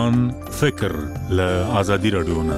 ځوان فکر له ازادي رادیو نه.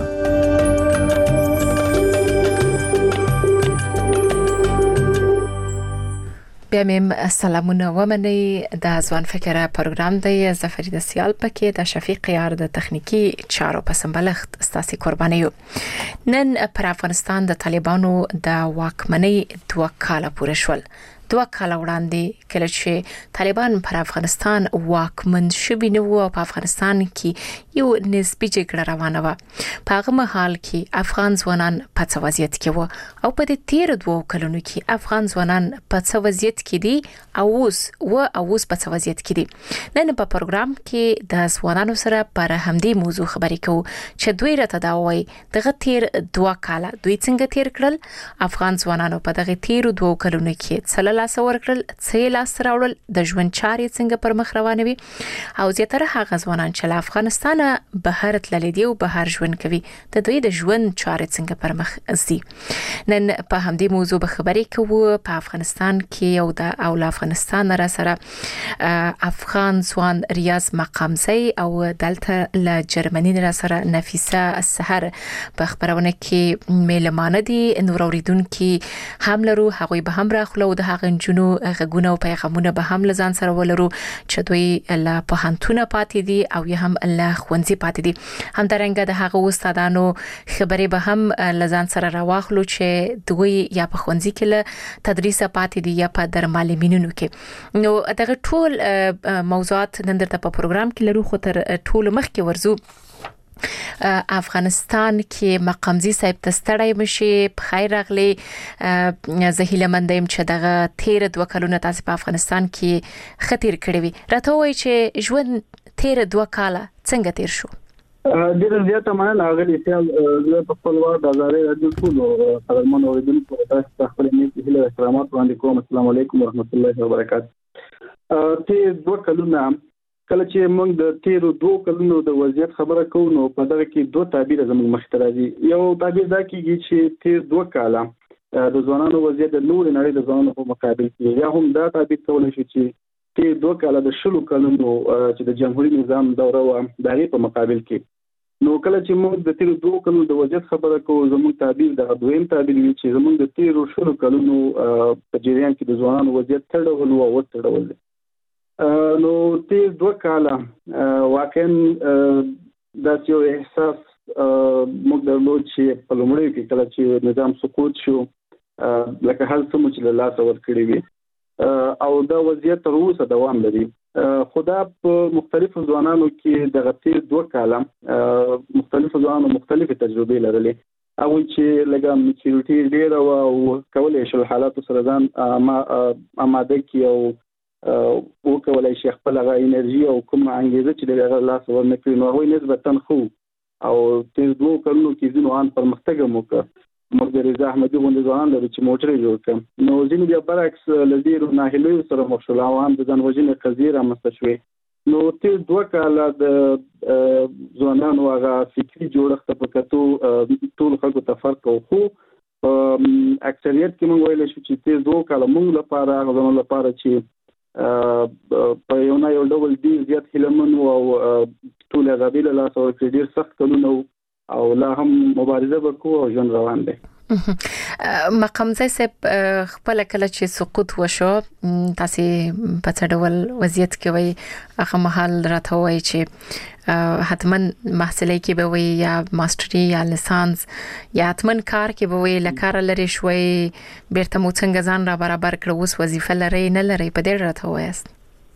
بیا میم سلامونه ومني د ځوان فکر پروګرام دی زفریده سیال پکې د شفیق یار د تخنیکی چارو په سمبلښت ستاسو قرباني یو. نن پر افغانستان د طالبانو د واکمنۍ 2 کاله پوره شول. 2 کاله وړاندې کله چې طالبان پر افغانستان واکمن شوي نو په افغانستان کې یو نسبی جګړه روانه و. په هغه مهال کې افغان ځوانان په څه وضعیت کې و او په دې تیر 2 کلونو کې افغان ځوانان په څه وضعیت کې دي او اوس په څه وضعیت کې دي. نن په پروګرام کې د ځوانانو سره پر همدې موضوع خبرې کوو چې دوی راته دا وایي دغه تیر 2 کاله دوی څنګه تیر کړل، افغان ځوانانو په دغه تیر 2 کلونو کې لاس ورکړل، څه لاس راوړل، د ژوند چارې څنګه پر مخ روانوي او زیاتره هغه ځوانان چې له افغانستان بهر تللي دي او بهر ژوند کوي د دوی د ژوند چارې څنګه پر مخ ځي. نن په همدې موضوع به خبرې کوو. په افغانستان کې او له افغانستان سره افغان ځوان ریاض مقامزی او دلته له جرمني سره نفیسه السحر په خبرونه کې میلمانه دي. نور اوریدونکو هم لرو، هغوی به هم راخلو د هغه جنو غږونه او پیغامونه به هم لزان سره ولرو چې دوی له پوهنتونه پاتې دي او یا هم له ښوونځي پاتې دي. همدارنګه د هغه استادانو خبرې به هم لزان سره راواخلو چې دوی یا په ښوونځي کې له تدریس پاتې دي یا په درمالمینونو کې. نو دغه ټول موضوعات نن درته په پروګرام کې لرو، خو تر ټول مخکې ورزو افغانستان کې مقامزی صاحب تستړی مشي. په خیر راغلی. زه هیله مند یم چې دغه تیر 2 کلونه تاسو په افغانستان کې خطر کړی وي. راته وایي چې ژوند تیر 2 کاله څنګه تیر شو؟ ډېر زیاته مننه غلی سیال. زه په خپل وخت د ازاري رادیو ټول قدرمن اوریدونکو تاسو خپل نیت هیله احترامات وړاندې کوم. السلام علیکم ورحمت الله وبرکاته. تیر 2 کلونه کله چې موږ د تیر 2 کلونو د وضعیت خبره کوو نو په دغه کې 2 تعبیر زموږ مخ ته راځي. یو تعبیر دا کیږي چې تیر 2 کاله د ځوانانو وضعیت د نور نړۍ د ځوانانو په مقابل کې، یا هم دا تعبیر کولای شي چې تیر 2 کاله د 10 کلونو چې د جمهوریت نظام دوره و دغه په مقابل کې. نو کله چې موږ د تیر 2 کلونو د وضعیت خبره کوو زموږ تعبیر د دویم تعبیر وی چې زموږ د تیر 10 کلونو په جریان کې د ځوانانو وضعیت تړول او وتړول. نو تیر 2 کاله واقعا دا یو احساس موږ درلود چې په لومړي کې کله چې نظام سقوط شو لکه هر څه چې له لاسه ورکړي وي او دا وضعیت تر اوسه دوام لري. خدا په مختلفو ځوانانو کې د تیر 2 کاله مختلفو ځوانانو مختلفه تجربې لرلې. او چې لګا میچورټي ډیر او کولای شي حالات سره ځان آماده کی او کولای شي خپل غا انرژي او کوم انګیزه چې د لاس ورنکړي نو هغه نسبتا خو او تیر 2 کلونو کې ځینو ان پرمختګ وکړ. موږ د رضا احمدي غونډه ځوانان لري چې موټر جوړ کړ نو ځینې بیا برعکس لدیرو ناهیلو سره مخ شول او هم د ځان وژنې قضیه رامنځته شوې. نو تیر 2 کاله د ځوانانو هغه فکری جوړښت په کتو ټول خلکو ته فرق او خو اکثریت کې موږ ویل شو چې تیر 2 کاله موږ لپاره غوښتنه لپاره چې په یو نه یو ډول دی زیات هلمن او ټول غابي له لاس او ډیر سخت کلونه او لا هم مبارزه وکړو او ژوند روان دی. مقامزی صاحب خپل کله چې سقوط وشو تاسو په څه ډول وضعیت کې وي هغه محل راته وایي چې حتمن محصلې کې به وي یا ماستری یا لیسانس یا حتمن کار کې به وي لکار لري شوي بیرته مو څنګه ځان را برابر کړو اوس وظیفه لري نه لري په دې راته وایست.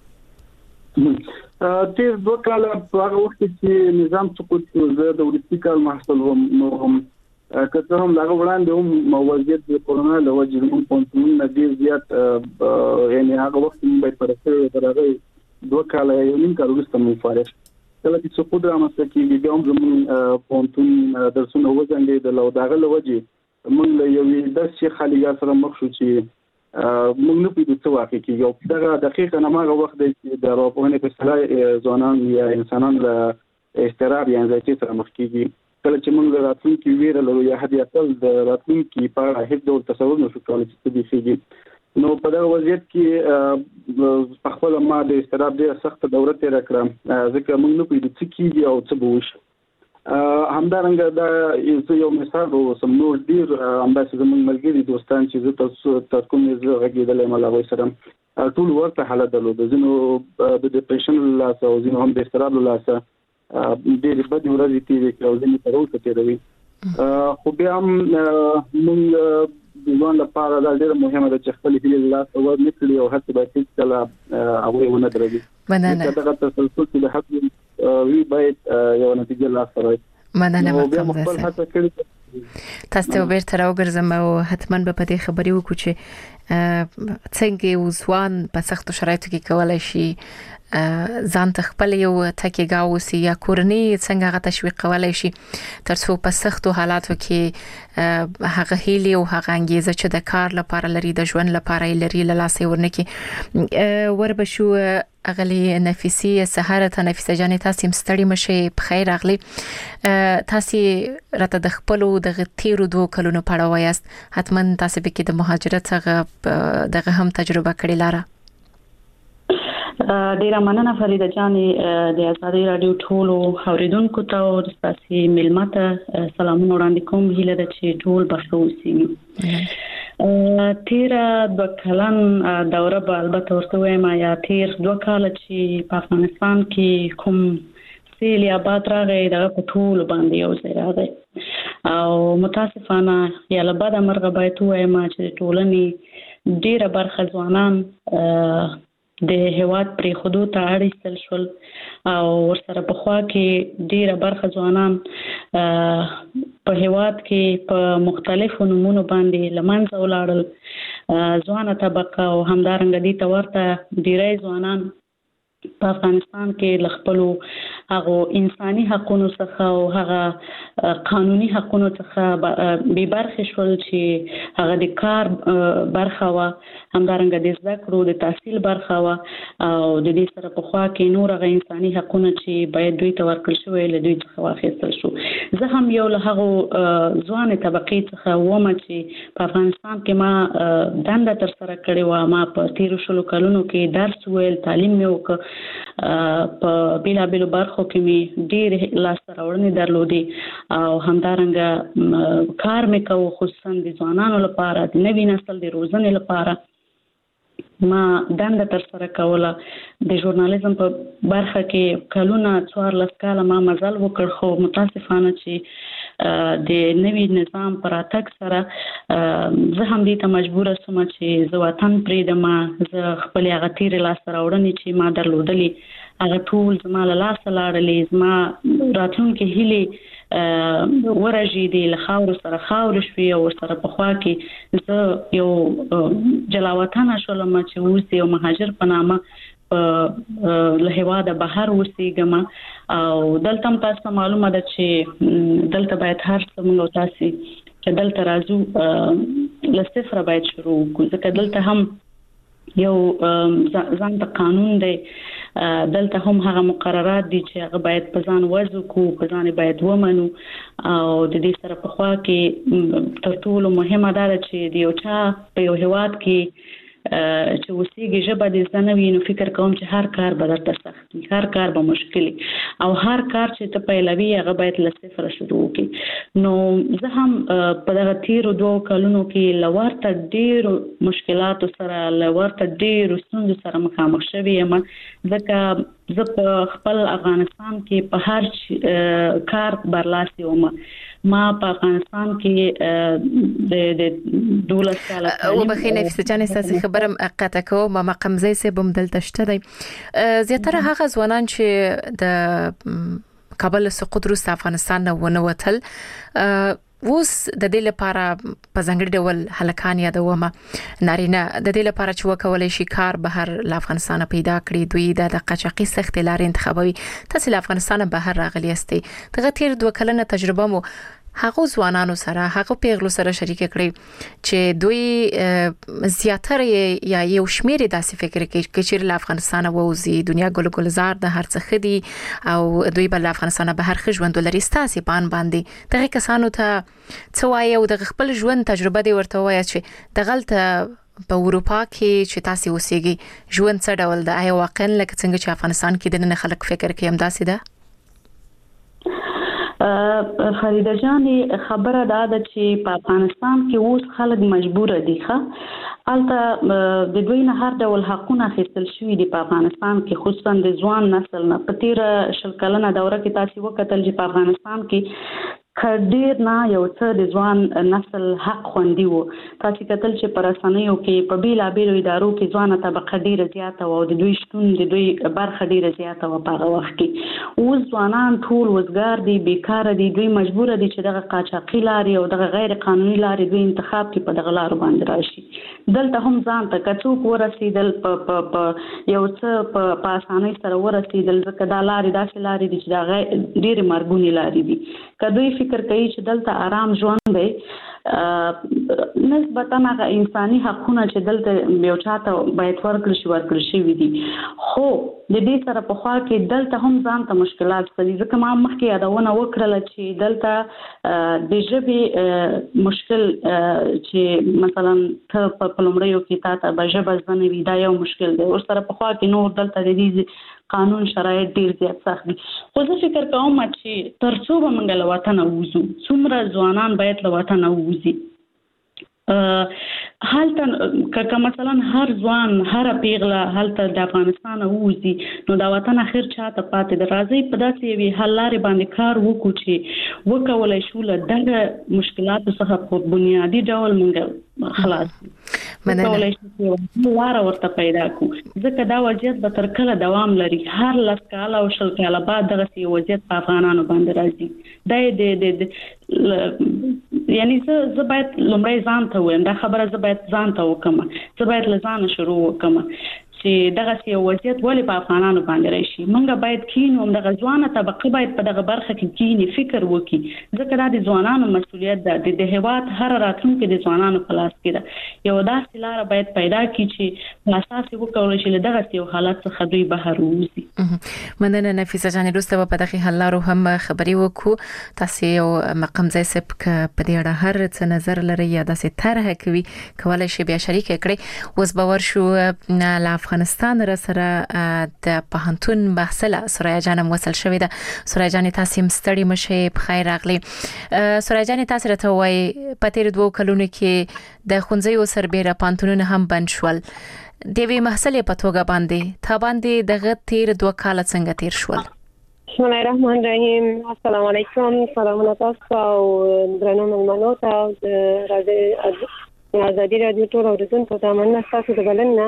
تیر 2 کاله په هغه وخت چې نظام سقوط شو زه د ورستي کال محصل وم کته هم لاغه وړاندې هم موضوعیت د کورونا له وجې موږ پونتون نه ډیر زیات یعنی هغه وخت موږ په پرسته درغه 2 کاله یو نیم کال وروسته موږ فارغ کله چې سقوط رامنځته کیږي بیا هم زموږ پونتون درسونه وځنډې د لو داغه له وجې موږ له یوې درس خالیه سره مخ شو چې موږ نه پیډو څه واقع کیږي او دا دقیقاً هغه وخت دی د راپورنې په اصطلاح ځوانان یا انسانان له استراب یا انزایټي سره مخ کیږي. کله چې موږ راتلونکي ویره لرو یا هدي اصل د راتلونکي په اړه هیڅ ډول تصور نشو کولای چې څه دي. نو په دغه وضعیت کې په خپل ما د استراب ډیره سخت دوره تیر کړم ځکه موږ نه پوهیږو څه کیږي او څه به وشي همدارنګه دا یو مثال وو سم نور ډیر همداسې زموږ ملګري دوستان چې زه تاسو کوم یې غږیدلې مله سره ټول ورته حالت درلود زنو د ډیپریشن لاسه او زنو هم د استراب لاسه ډیر بد ورځې تیرې کړې او زنو تر اوسه تیروي خو بیا هم موږ د ځوان لپاره دا ډیره مهمه ده چې خپل هیله لاسه ورنکړي او هڅه باید کله هغه ونه درېږي مننه دا تسلسل چې د حق وی باید یو نتیجه لاسه راځي مننه مکتب خپل هڅه کړي تاسو ته بیرته راوګرځم او حتما به په دې خبرې وکړو چې څنګه ځوان په سختو شرایطو کې کولای شي ځان ته خپل یو تکیه اوسي یا کورنۍ څنګه غو تشویق کولای شي ترڅو په سختو حالاتو کې هغه هیلي او هغه انګیزه چې د کار لپاره لري د ژوند لپاره لري لاسه ورنکي وربشو اغلی نفیسی سهاره نفیسه جان تاسو مستړی مشي په خیر اغلی تاسو راته د خپل د تیرو 2 کلونو پړه وایست حتما تاسو به کې د مهاجرت څخه دغه هم تجربه کړې لاره ډیره مننه فریده جانې د آزادۍ رادیو ټولو اوریدونکو ته او تاسو ملمته سلامونه وړاندې کوم هیله ده چې ټول بخښو سي تیر 2 کلن دوره به البته ورته وایم یا تیر 2 کال چې په افغانستان کې کوم سیل یا باد راغی دغه په ټول باندې یو ځای راغی او متاسفانه یا له بده مرغه باید وایم چې ټولنې ډیره برخه ځوانان د هواد پرې خودو ته اړیستل شول او ورسره په خوا کې ډیره برخه ځوانان په هواد کې په مختلفو نمونو باندې لمنځه ولاړل ځوانه طبقه او همدارنګه دي ته ورته ډیری ځوانان په افغانستان کې لخپلو هغه انساني حقوقو څخه او هغه قانوني حقوقو څخه به برخه شول چې هغه د کار برخه وا همدارنګه د زده کړو د تحصیل برخه وا او د دې سره په خوا کې نور هغه انساني حقوقو چې باید دوی ته ورکړل شوی له دوی څخه واخیستل شو زه هم یو له هغه ځوان طبقه څخه ومه چې په افغانستان کې ما دنده تر سره کړې و ما په 13 کلونو کې درس ویل تعلیم مې وکړ په بیلابیلو برخو کې می ډیر لاسته راوړنې درلودې او همدارنګه کار مې کوو خصوصا د ځوانانو لپاره د نوي نسل د روزنې لپاره ما دنده تر سره کوله د ژورنالیزم په برخه کې کلونه 14 کاله ما مزل وکړ خو متاسفانه چې د نوي نظام پر اتک سره زه هم دې ته مجبور شوم چې زه وطن پرېږدم زه خپل هغه تیر لاسته راوړنې چې ما درلودلې هغه ټول زما له لاسه لاړلې زما راتلونکي هیلې ورژې د لخاور سره خاور شوي او سره په خوا کې زه یو جلاوطن شولم چې اوس یو مهاجر په نامه له هواده بهر اوسېږم او دلته تاسو معلومه ده چې دلته باید هر څه موږ تاسو چې دلته راځو له صفر باید شروع وکړو ځکه دلته هم یو ځان ته قانون دی دلته هم هغه مقررات دي چې هغه باید په ځان وضع کو په ځان باید ومنو او د دې سره په خوا کې تر ټولو مهمه ده چې د یو چا په یو هواد کې چې وسیږي ژبه د زنوي نو فکر کوم چې هر کار به درته سخت وي هر کار به مشکلي او هر کار چې ته پیلوي هغه باید له صفر شروع وکړي نو زه هم په دغه تیرو 2 کلونو کې لورته ډېر مشکلاتو سره لورته ډېر ستونزو سره مخامخ شوې یم ځکه زه په خپل افغانستان کې په هر کار برلاسي وم ما په افغانستان کې د 12 کاله او بخینه فسجان اساسي خبرم قطع کوم ما قمزه سه بم دلته شته دی زیاتره هغه ځوانان چې د کابل سقوط روس افغانستان نه ونوتل اوس د دې لپاره په ځنګړي ډول هلکان یادومه نارینه د دې لپاره چې وکولای شي کار بهر له افغانستان پیدا کړي دوی د قاچاقي سخت لارې انتخابوي تاسو له افغانستان بهر راغلی استي دغه تیر 2 کلنه تجربه مو هغه ځوانانو سره هغه پیغلو سره شریک کړي چې دوی زیاتره یا یو شمیر داسې فکر کوي چې له افغانستان ووزي دنیا ګل ګلزار د هر څه خدي او دوی بل افغانستان به هر ژوند لري ستاسي پان باندې دغه کسانو ته څوای او د خپل ژوند تجربه دی ورته وایي چې د غلطه په اروپا کې چې تاسو اوسېږي ژوند څه ډول ده؟ آیا واقعا لکه څنګه چې افغانستان کې د نن خلک فکر کوي همداسې ده؟ فریده جان خبره ده چې په افغانستان کې اوس خلک مجبور دي البته د دوی نه هر ډول حقونه اخیستل شوي دي په افغانستان کې، خصوصا د ځوان نسل نه. په تیر شل کلنه دوره کې تاسو وکتل چې په افغانستان کې ډیر نه یو څه د ځوان نسل حق خوندي وو. تاسو کتل چې پر اسانیو کې په بیلابیلو ادارو کې ځوانه طبقه ډیره زیاته او د دوی شتون د دوی برخه ډیره زیاته و په هغه وخت کې. اوس ځوانان ټول وزګار دي، بیکاره دي، دوی مجبور دي چې دغه قاچاقي لارې او دغه غیر قانوني لارې دوی انتخاب کې په دغه لارو باندې راشي. دلته هم ځان ته کڅوک ورسېدل په یو څه په اسانۍ سره ورسېدل، ځکه دا لارې داسې لارې دي چې دا ډېرې مرګونې لارې دي. که دوی فکر کوي چې دلته آرام ژوند دی، نسبتا هغه انساني حقونه چې دلته یو چاته باید ورکړل شي دي. خو د دې سره په خوا کې دلته هم ځان ته مشکلات دي، ځکه ما مخکې یادونه وکړله چې دلته د ژبې مشکل چې مثلا ته په لومړیو کې تاسو به ژبه زده نه وي، دا یو مشکل دی. ور سره په خوا کې نور دلته د دې قانون شرایط ډیر زیات سخت دي. خو زه فکر کوم چې ترڅو به موږ له وطن ووځو، څومره ځوانان باید له وطن ووځي. هلته که مثلا هر ځوان هر پیغله هلته د افغانستان ووځي، نو دا وطن اخر چاته پاتې د راځي په داسې یوې حل لارې باندې کار وکړو چې وکولای شو له دغه مشکلاتو څخه په بنیادي ډول موږ خلاص کولای شو لاره ورته پیدا کړو. ځکه دا وضعیت به تر کله دوام لري. هر 10 کاله او 20 کاله بعد دغه وضعیت په افغانانو باندې راځي. یعنی زه باید لومړی ځان ته وایم، دا خبره زه باید ځان ته وکم، زه باید له ځانه شروع وکم چې دغه یو وضعیت ولې په افغانانو باندې راشي. موږ باید کینو، دغه ځوانه طبقه باید په دغه برخه کې کینی فکر وکړي، ځکه دا د ځوانانو مسؤلیت ده. د هیواد هر راتلونکي د ځوانانو په لاس کې ده. یو داسې لار باید پیدا کړي چې په اساس یې وکولای شي له دغه یو حالت څخه دوی بهر ووځي. مننه نفیسه جان. وروسته په دغه حل لارو هم خبري وکړو. تاسو یو مقام ځای سپ په دې اړه هر څه نظر لري یا داسې طرح کوي کولای شي بیا شریک کړي. اوس باور شو له افغانستان را سره د پهنتون بحثله سوریا جان وصل شوې ده. سوریا جان تاسو مستړی مشه په خیر راغلی. سوریا جان تاسو راته وای په تیر 2 کلونو کې د خونځیو سربېره پهنتونونه هم بند شول. د وی محصلې په توګه باندې تا باندې دغه تیر 2 کال څنګه تیر شول؟ بسم الله الرحمن الرحیم. السلام علیکم. سلامونه تاسو او درنو ملمنو ته راځي ازادي رادیو ټول اوریدونکو ته مننه تاسو د بلنه.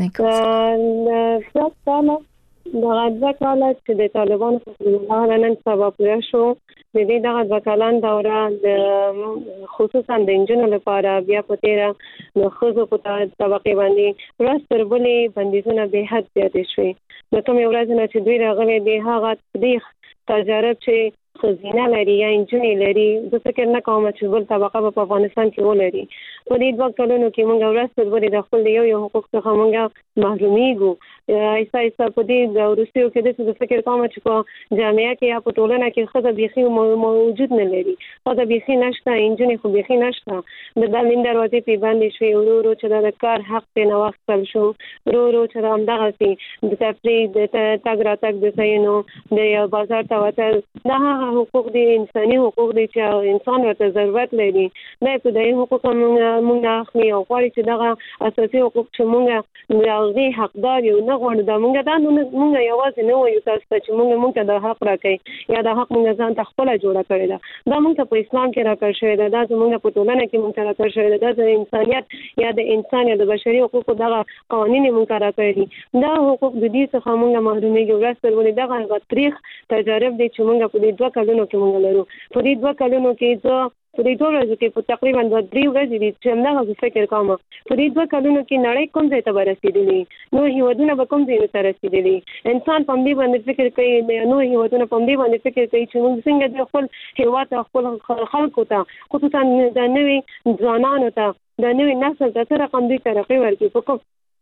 دغه 2 کال چې د طالبانو په نن سبا پوره شو، د دې دغه 2 کالان دوره د خصوصا د انجنونو لپاره بیا په تیر نو خزو په طبقه باندې ورستر بلې بندیزونه به حد زیات شوي. نو کوم ورځ نه چې دوی راغلي د هغه تاریخ تجارب چې خزینه لري یا انجنونی لري، د فکر نه کوم چې بل طبقه په افغانستان کې ولري. په دې 2 کلونو کې موږ ورستر بلې د خپل یو حقوق څخه موږ محرومیږو. ایسا په دې د روسیو کې د فکر کوم چې په جامعه کې یا په ټولنه کې خزه بيخي موجود نه لري، خزه بيخي نشته، انجنونی خو بيخي نشته. د دالین دروازې په باندې شوی ورو چې د کار حق په نوښتل شو، ورو چې همدغه سي د تفریح د تګ راتګ د سینو د بازار ته وتل، دا حقوق دي، انساني حقوق دي چې انسان ورته ضرورت لري. دا په دې حقوق موږ اخلي او غواړي چې دغه اساسي حقوق چې موږ راغلي حقدار یو نه غواړو. دا موږ یوازې نه وایو تاسو ته چې موږ ته د حق راکړي یا د حق موږ ځان ته خپل جوړه کړی ده. دا موږ ته په اسلام کې راکړل شوی ده، دا زموږ په ټولنه کې موږ ته راکړل شوی ده، دا د انسانیت یا د انسان یا د بشري حقوقو دغه قوانین موږ ته راکړي دي. دا حقوق د دې څخه موږ محرومیږو. ورسره ولې دغه تاریخ تجارب دي چې موږ په دې 2 کلونو کې موږ لرو. په دې 2 کلونو کې زه په دې 2 ورځو کې په تقریبا 2-3 ورځې دي چې همدغه فکر کوم په دې 2 کلونو کې نړۍ کوم ځای ته رسیدلې، نو هیوادونه به کوم ځای ته رسیدلې. انسان په دې باندې فکر کوي، نو هیوادونه په دې باندې فکر کوي چې موږ څنګه د خپل هیواد او خپل خلکو ته خصوصا د نوي ځوانانو ته د نوي نسل ته سره کوم دي ترقی ورکړي، په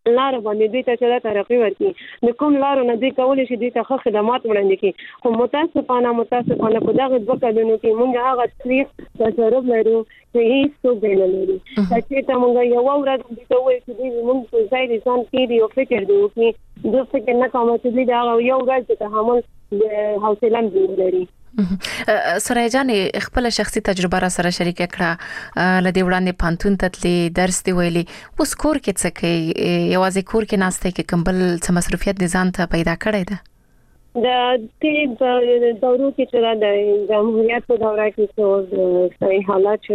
لار باندې دوی ته چې ترقی ورکړي د کوم لارو نه دوی کولای شي دوی ته خدمات وړاندې کړي خو متاسفانه په دغه دوه کلونو کې موږ هغه تاریخ تجربه لرو چې هیڅ څه نه لري چې ته موږ یو ورځ د وایي چې موږ په ځای دي ځان کې دی او فکر دی چې دوی فکر نه کوم چې دوی دا یو ورځ ته تحمل حوصله لري. سرای جان خپل شخصي تجربه را سره شریک کړه لدی وړاندې پانتون تتلی درس دی ویلي اوس کور کې څه کوي یوازې کور کې ناشته کې کمبل څه مصروفیت دي ځان ته پیدا کړی ده د دې دورو کې چې د جمهوریت په دوره کې څو صحیح حالات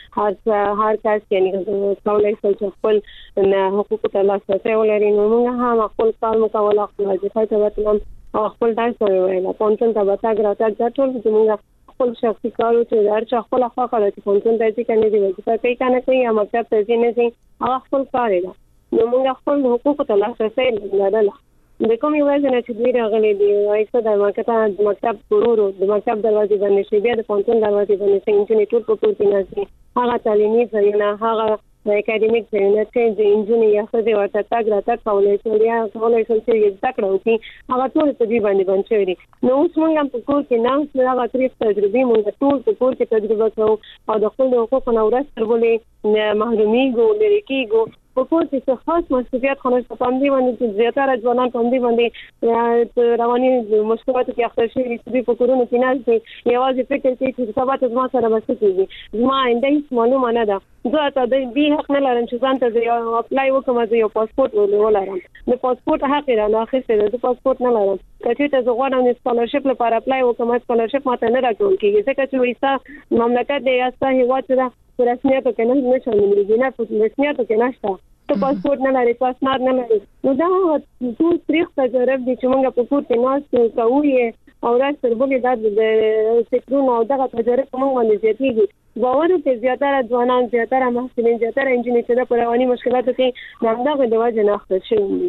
چې هر کس یعنی کولای شي چې خپل حقوق ته لاسرسي ولري نو موږ هم خپل کار مکول خپل ځای ته وتلم او خپل درس ویل پونتون ته وتاګ راځه ټول چې موږ خپل شخصي کارو چې هر خپل خوا کړی چې پونتون ته چې کنه دی چې کوي کنه کوي یا مکتب ته ځینې سي هغه خپل کار دی نو موږ خپل حقوق ته لاسرسي لرل د کوم یو ځای نه چې دوی راغلي دي ایسته د مکتب ورورو د مکتب دروازې باندې شي بیا د پونتون دروازې باندې سي انجینر ټول په کور کې ناشي هغه تعلیمي ځایونه هغه اکیډمیک ځایونه چې د انجینر یا څه دی ورته تاګ راته کولای شي یا کولای شي چې یو تکړه وي هغه ټول په دې باندې باندې نو اوس موږ په کور کې نه هغه تاریخ تجربه موږ ټول په کور کې تجربه کوو او د خپل حقوقو نه ورسره ولې محرومیږو لري کېږو په کور کې خاص مسؤلیت خلاص په باندې باندې زیاتره ځوانان په باندې رواني مشکلاتو کې اخته شي چې په کورونو کې نه دي یوازې فکر کوي چې سبا ته ما سره بس کېږي ما انده هیڅ معلومه نه ده زه ته د دې حق نه لرم چې ځان ته یو اپلای وکم چې یو پاسپورت ولرم د پاسپورت حق لرم اخیسته د پاسپورت نه لرم کله چې زه غواړم د سکالرشپ لپاره اپلای وکم سکالرشپ ماته نه راټول کیږي ځکه چې وایسا مملکت د یاستا هیواد ته رسمیت کې نه شاملېږي نه په رسمیت کې نشته ته پاسپورت نه لري پاسپورت نه لري نو دا ټول تاریخ تجربه دي چې موږ په کور کې ناس کوو او راځي بلې د فکرونو او دغه تجربه موږ باندې زیاتېږي باور ته زیاتره ځوانان زیاتره محصلین زیاتره انجینر چې د پرواني مشکلاتو کې دغه د وجه نه اخته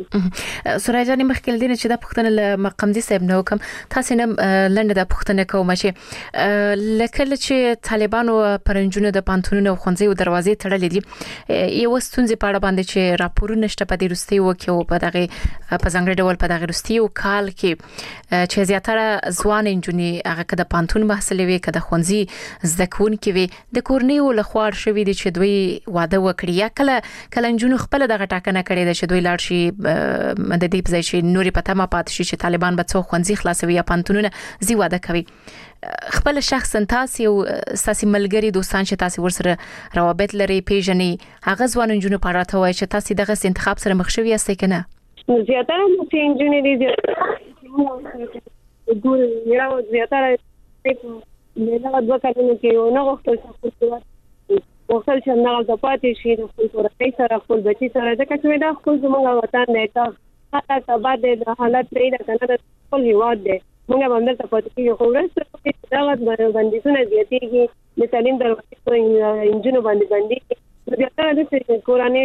شي سورای جان مخکې دینه چې د پښتنه مقامدي صاحب نو کوم تاسو نه لنډه د پښتنه کوم چې لکه چې طالبانو پرنجونو د پانتونونو خوندزي او دروازې تړلې دي یو ستونزې په اړه باندې چې راپورونه شته په دې روستي وکي او په دغه په څنګه ډول په دغه روستي او کال کې چې زیاتره ځوان انجونی هغه کده پانتون محصل وي کده خوندزي زدکون کې د کورنیو لخوا شوې دي چې دوی واده وکړي یا کله انجونو خپل دغه ټاکنه کړې ده چې دوی لاړ شي د دې په ځای چې نوري پته ما پات شي چې طالبان به څو خوندزي خلاصوي یا پانتونونه زی واده کوي خپل شخصا تاسو ساسي ملګری دوستان چې تاسو ورسره روابط لري پیژنې هغه ځوان انجونو په اړه ته وایي چې تاسو دغه انتخاب سره مخ شوی یاست کنه زیاتره چې انجونی دي ګور یو زیاتره دا دوه کلونو کې یو نه غوښتل چې وخت چې نه د پاتې شي د خپل کورنۍ سره خپل بچی سره ځکه چې دا خپل زموږ وطن دی تا بعد د حالت پرې دا کنه د خپل هیواد دی موږ باندې ته پاتې کیږو خو ورسره دا باندې زیاتېږي د تعلیم دروازې انجینو باندې زیاتره د کورنۍ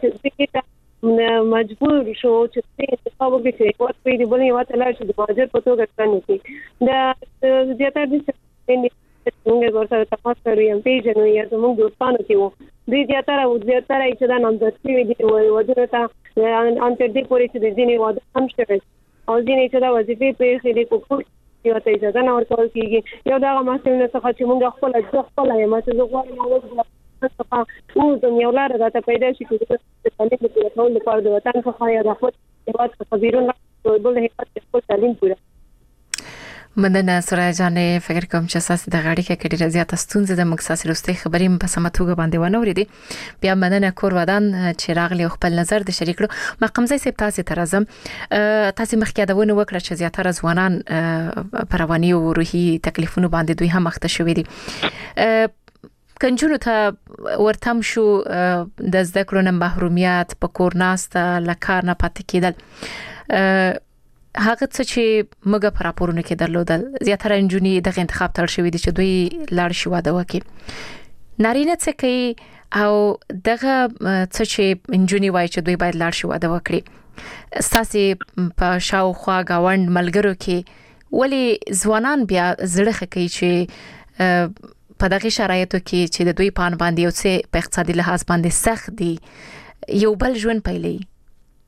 چې مجبور شو چې انتخاب وکړي چې وخت په دې بلې وته لاړ شي د ماجر په توګه ځان دا زیاتره موږ ورسره تاسو سره یو پیژنو یا زموږ دوستانو کې وو دوی زیاتره چې دا نامزدګي وي د ودونه ته ان تر دې پورې چې د ځینې واده هم شوی او ځینې چې دا وظیفې په دې کوو یو ته اجازه نه ورکول کیږي یو دا مسله څه چې موږ خپل یې ماته زه غواړم او د یو لار راته پیدا شي چې د تعلیم په ټول لپاره د وطن څخه یا د خپل هیواد څخه بیرون بل هیواد خپل تعلیم پوره مننه سورای جان فکر کوم چې اساس د غاړي کې ډیره زیاته ستونزه د مکساس روستي خبرې په سماتوګه باندې ونه ورېدي بیا مننه کور ودان چې راغلی خپل نظر د شریک کړو مقامزي سپ تاسو ترازم تاسو مخکې دا ونه وکړه چې زیاتره ځوانان پرواني او روحي تکلیفونو باندې دوی هم مخته شوې دي کنجونو ته ورتم شو د زده کړو نه محرومیت په کورناست لکار نه پاتې کېدل هغه څه چې موږ په راپورونو کې درلودل زیاتره انجونی دغه انتخاب تړل شوی دي چې دوی لاړ شي واده وکړي نارینه څه کوي او دغه څه چې انجونی وایي چې دوی باید لاړ شي واده وکړي ساسي په شاوخوا گاوند ملګرو کې ولی ځوانان بیا زړه کوي چې په دغه شرایطو کې چې د دوی پان باندې او څه په اقتصادي لحاظ باندې سخت دي یو بل ژوند پیلي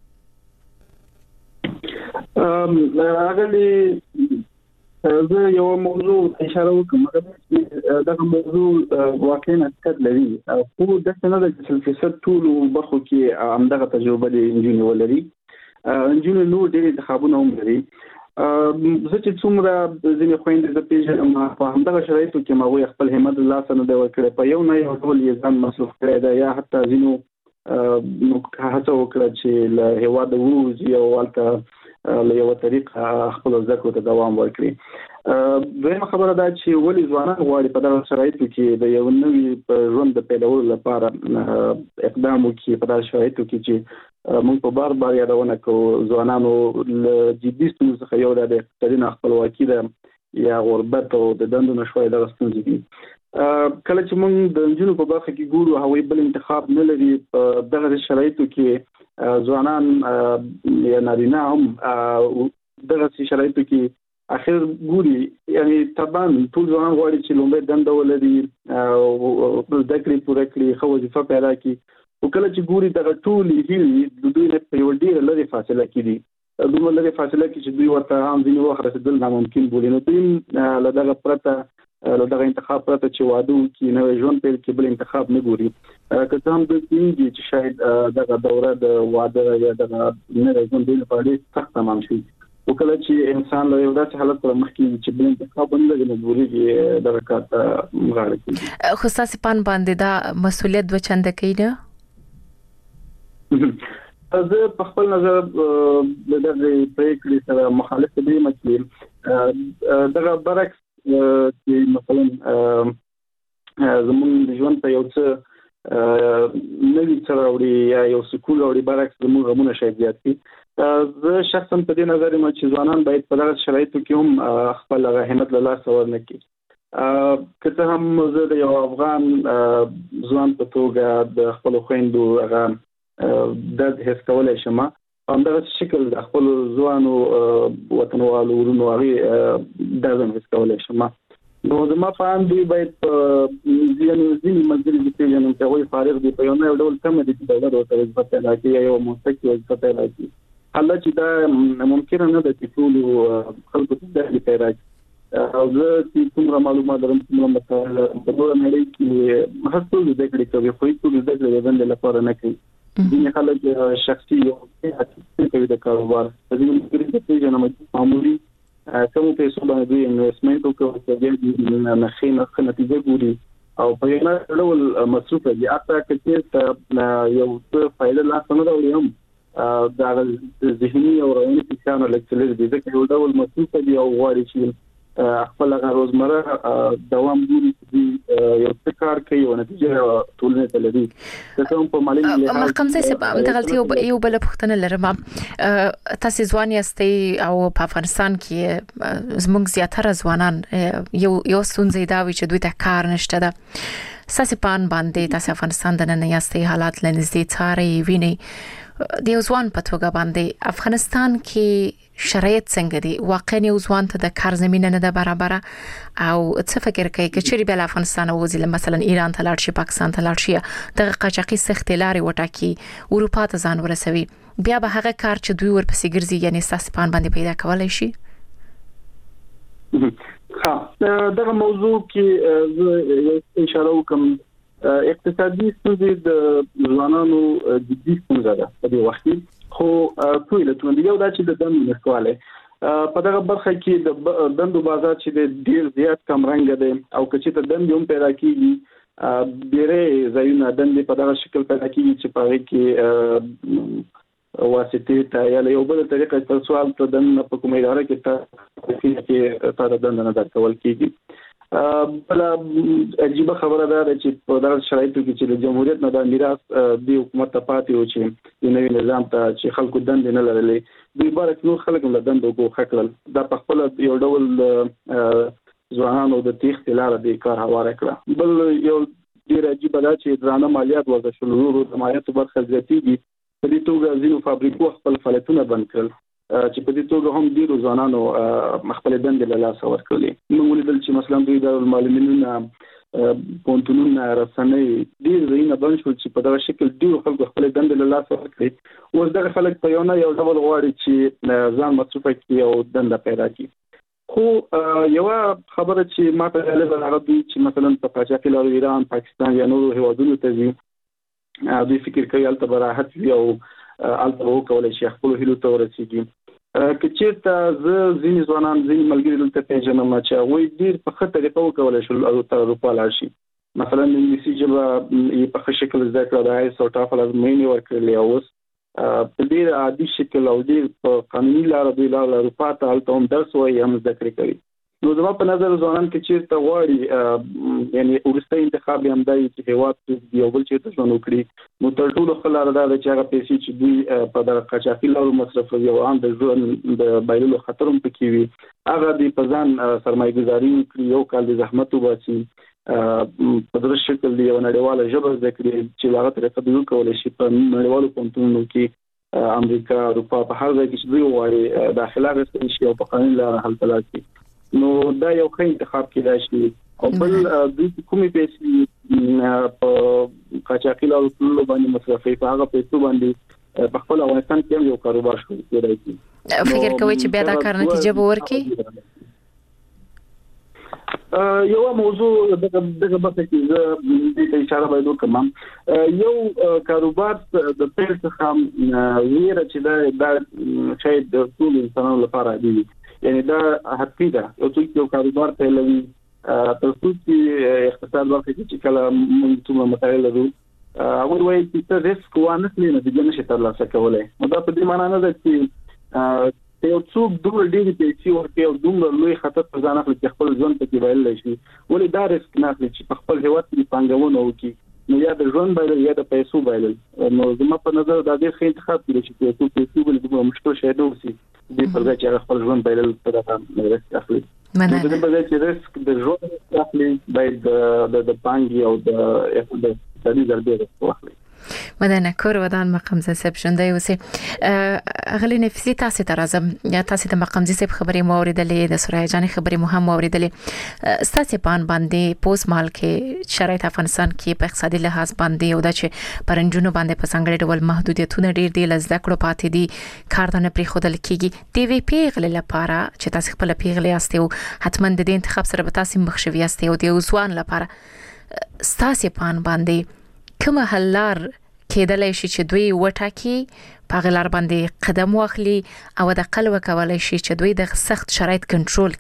اغلی زه یو موضوع اشاره وکم دا موضوع واقعا اکد لري خو د څنګه د 100% ټول برخو کې همدغه تجربه د انجینر ولري انجینر نو ډېر انتخابونه هم لري زه چې څومره ځینې خويندې د پیژنم په همدغه شرایطو کې ما خپل همت الله سره د ورکړې په یو نه یو ډول یې ځان مصرف کړی دا یا حتی ځینو هڅه وکړه چې له هېواده ووځي او هلته له یو طریقه خپل ذکر ته دوام ورکړي دویمه خبره دا چې ولې ځوانان غواړي په دغه شرایطو کې د یو نوي ژوند د پیلولو لپاره اقدام وکړي په دغه شرایطو کې چې موږ په بار یادونه کوو ځوانانو له جدي ستونزو څخه یو د اقتصادي ناخوالواکي ده یا غربت او د دندو نشوالي دغه ستونزې دي کله چې موږ د نجونو په برخه کې ګورو هغوی بل انتخاب نه لري په دغه شرایطو کې ځوانان یا نارینه هم دغه شرایطو کې اخر ګوري یعنی طبعا ټول ځوانان غواړي چې لومړی دنده ولري او زده کړې پوره کړي ښه وظیفه پیدا کړي او کله چې ګوري دغه ټولې هیلې د دوی نه په یوه ډېره لرې فاصله کې دي دومره لرې فاصله کې چې دوی ورته هم ځینې وخت رسېدل ناممکن بولي نو دوی له دغه پرته له دغه انتخاب پرته چې واده وکړي نوی ژوند پیل کړي بل انتخاب نه ګوري که څه هم دوی کېږي چې شاید دغه دوره د واده یا دغه نوی ژوند دوی لپاره ډېر سخت تمام شي خو کله چې انسان له یو داسې حالت سره مخ کېږي چې بل انتخاب ونه لري مجبورېږي دغه کار ته غاړه کېږي خو ستاسې پان باندې دا مسؤلیت دوه چنده کوي نه زه په خپل نظر د دغه پریکړې سره مخالف یم چې دغه برعکس چې مثلا زموږ د ژوند په یو څه نوي څه راوړي یا یو سکول راوړي برعکس زموږ غمونه شاید زیات کړي زه شخصا په دې نظر یم چې ځوانان باید په دغه شرایطو کې هم خپل همت له لاسه ورنکړي که څه هم زه د یو افغان ځوان په توګه د خپلو خویندو هغه درد حس کولی شم همدغه شکل د خپل ځوانو وطنوالو ورونو هغې درد هم حس کولی شم نو زما په اند دوی باید ځینې ملګري دي پېژنم چې هغوی فارغ دي په یو نه یو ډول کمه دي چې دولت ورته وظیفه پیدا کړي یا یو مستقل وظیفه پیدا کړي حالا چې دا ممکنه نه ده چې ټولو خلکو ته دهلي پیدا کړي او زه چې څومره معلومات لرم څومره مسایل په ټوله نړۍ کې هر څوک زده کړې کوي خو هېڅوک زده کړې د دندې لپاره نه کوي ځینې خلک شخصي یو کوي د کاروبار ځینې ملګري ته پېژنم چې معمولي کمو پیسو باندې دوی انویسټمنټ وکړي چې بیا ښه نتیجه ګوري او په یو ډول مصروف دي حتی که چېرته یو څه فایده لاسته نه راوړي هم د ذهني او رواني فشارونه لږ څه لږ دي ځکه یو ډول مصروف دي او غواړي چې خپل هغه روزمره دوام ګوري چې یو څه کار کوي او نتیجه ټولنې ته لري ځکه هم په مالي لحاظ محکم صاحب دغلطي یو بل پوښتنه لرم تاسو ځوان یاستئ او په افغانستان کې زموږ زیاتره ځوانان یو ستونزه دا وي چې دوی ته کار نشته ده ستاسو پان باندې تاسو افغانستان د نن یاستئ حالات لنځدې څاري ویني د یو ځوان په توګه باندې افغانستان کې شرایط څنګه دي واقعا یو ځوان ته د کار زمينه نه ده برابر او څه فکر کوي چې بل افغانستان وځي مثلا ایران ته لاړ شي پاکستان ته لاړ شي د قاچاقي سخت لارې وټاکي اروپا ته ځان ورسوي بیا به هغه کار چې دوی ورپسې ګرځي یعنی ساسپان باندې پیدا کولای شي دغه موضوع کې زه اشاره وکم اقتصادي ستونزې د ځوانانو جدي ستونزه ده په دې وخت کې خو ټول علتونه دي یو دا چې د دندو نشتوالی په دغه برخه کې د دندو بازار چې ډیر زیات کم رنګ دی او که چې د دندې هم پیدا کیږي ډېرې ځایونه دندې په دغه شکل پیدا کیږي چې په هغې کې واسطې ته یا له یو بل طریقه تر سوال ته دننه په کومه اداره کې تا د دنده نه درکول کیږي بل عجیبه خبره ده چې په دغه شرایطو کې چې د جمهوریت نه د میراث د حکومت ته پاتې و چې د نوي نظام ته چې خلکو دندې نه لرلې دوی برعکس نور خلک هم له دندو ګوښه کړل دا په خپله یو ډول ځوانانو د تېښتې لاره د کار هواره کړه بل یو ډېر عجیبه ده چې درانه مالیات وضع شول نورو د مالیاتو برخه زیاتېږي په دې توګه ځینو فابریکو خپل فعالیتونه بند کړل چې په دې توګه هم ډیرو ځوانانو خپل دندې له لاسه ورکړلې موږ ولیدل چې مثلا دوی د معلمینو پونتونونه رسنۍ ډیر زینه بند شو چې په دغه شکل ډیر خلک خپل دند له لاس ورکړي اوس دغه خلک په یو ډول غواړي چې ځان مصرف کړي او دند پیدا کړي خو یو خبره چې ما ته غالبا هغه دي چې مثلا په قاچاقي لارو ایران پاکستان یا نورو هیوادونو ته ځي دوی فکر کوي البته براحت وي او البته وکولای شي خپل هیلو ته ورسیږي که چیرته زه ځینې ځوانان ځینې ملګري دلته پیژنم چې هغوی ډېر په ښه طریقه وکولی شول تر اروپا لاړ شي مثلا انګلیسي ژبه یې په ښه شکل زده کړه د آیس او ټافل ازموینې ورکړلې او اوس په ډېر عادي شکل او ډېر په قانوني لاره دوی لاړل اروپا ته هلته هم درس وایي هم زده کړې کوي نو زما په نظر ځوانان کې چیرته غواړي یعنی وروستی انتخاب یې همدا چې هېواد پرېږدي او بل چېرته ژوند وکړي نو تر ټولو ښه لاره دا ده چې هغه پیسې چې دوی په دغه قاچاقي لارو مصرفوي او عام د ژوند د بایللو خطر هم پکې وي هغه دوی په ځان سرمایه‌ګزاري وکړي یو کال د زحمت وباسي په دغه شکل د یوه نړیواله ژبه زده کړي چې په هغه طریقه دوی وکولی شي په نړیوالو پوهنتونونو کې امریکا اروپا په هر ځای کې چې دوی وغواړي داخله اخیستلی شي او په قانوني لاره هلته لاړ شي نو دا یو ښه انتخاب کېدای شي او بل دوی کومې پیسې په قاچاقي لارو تللو باندې مصرفوي په هغه پیسو باندې په خپل افغانستان کې هم یو کاروبار شروع کېدای شي فکر کوئ چې بیا دا کار نتیجه به ورکړي یو موضوع دغه بحث کې زه د اشاره باید وکړم یو کاروبار د پیل څخه ویره چې دا شاید د ټول انسانانو لپاره دی یعنی دا حقیقي ده یو څوک یو کاروبار پیلوي تر څو چې اقتصاد ورکړي چې کله موږ څومره مطالعه لرو هغوی وایي چې ته ریسک وانخلې نتیجه نشي ترلاسه کولی نو دا په دې معنا نه ده چې یو څوک دومره ډېرې پیسې ورکړي او دومره لوی خطر په ځان اخلي چې خپل ژوند پکې بایللی شي ولې دا ریسک نه اخلي چې په خپل هېواد کې پانګونه وکړي نو یا د ژوند بایلل یا د پیسو بایلل نو زما په نظر دا ډېر ښه انتخاب کېدای شي چې څوک پیسې ولې دومره مشکل شی نه اوسي دې پر ځای چې هغه خپل ژوند بایلل په دغه ریسک اخلي نو دې په ځای چې ریسک د ژوند اخلي باید د پانګې او د اقتصادي ضربې ریسک واخلي مننه کور ودان مقامزه صاحب ژوندۍ اوسئ غلی نفسي تاسو ته راځم یا تاسو د مقامزه صاحب خبرې مو اوریدلې د سورای جان خبرې مو هم اوریدلې تاسو په ان باندې پوس مال کې شرایط افغانستان کې په اقتصادي لحاظ باندې او د چې پرنجونو باندې په څنګه ډول محدودیتونه ډیر دي لزده کړو پاتې دي کار نه پرې خودل کیږي ټي وي پیغله لپاره چې تاسو خپل پیغله یاستئ او حتما د دې انتخاب سره به تاسو مخشوي یاستئ او د ځوان لپاره تاسو په ان باندې کوم حلار کېدلای شي چې دوی وټاکي په غلار باندې قدم واخلي او د قلوه کولای شي چې دوی د سخت شرایط کنټرول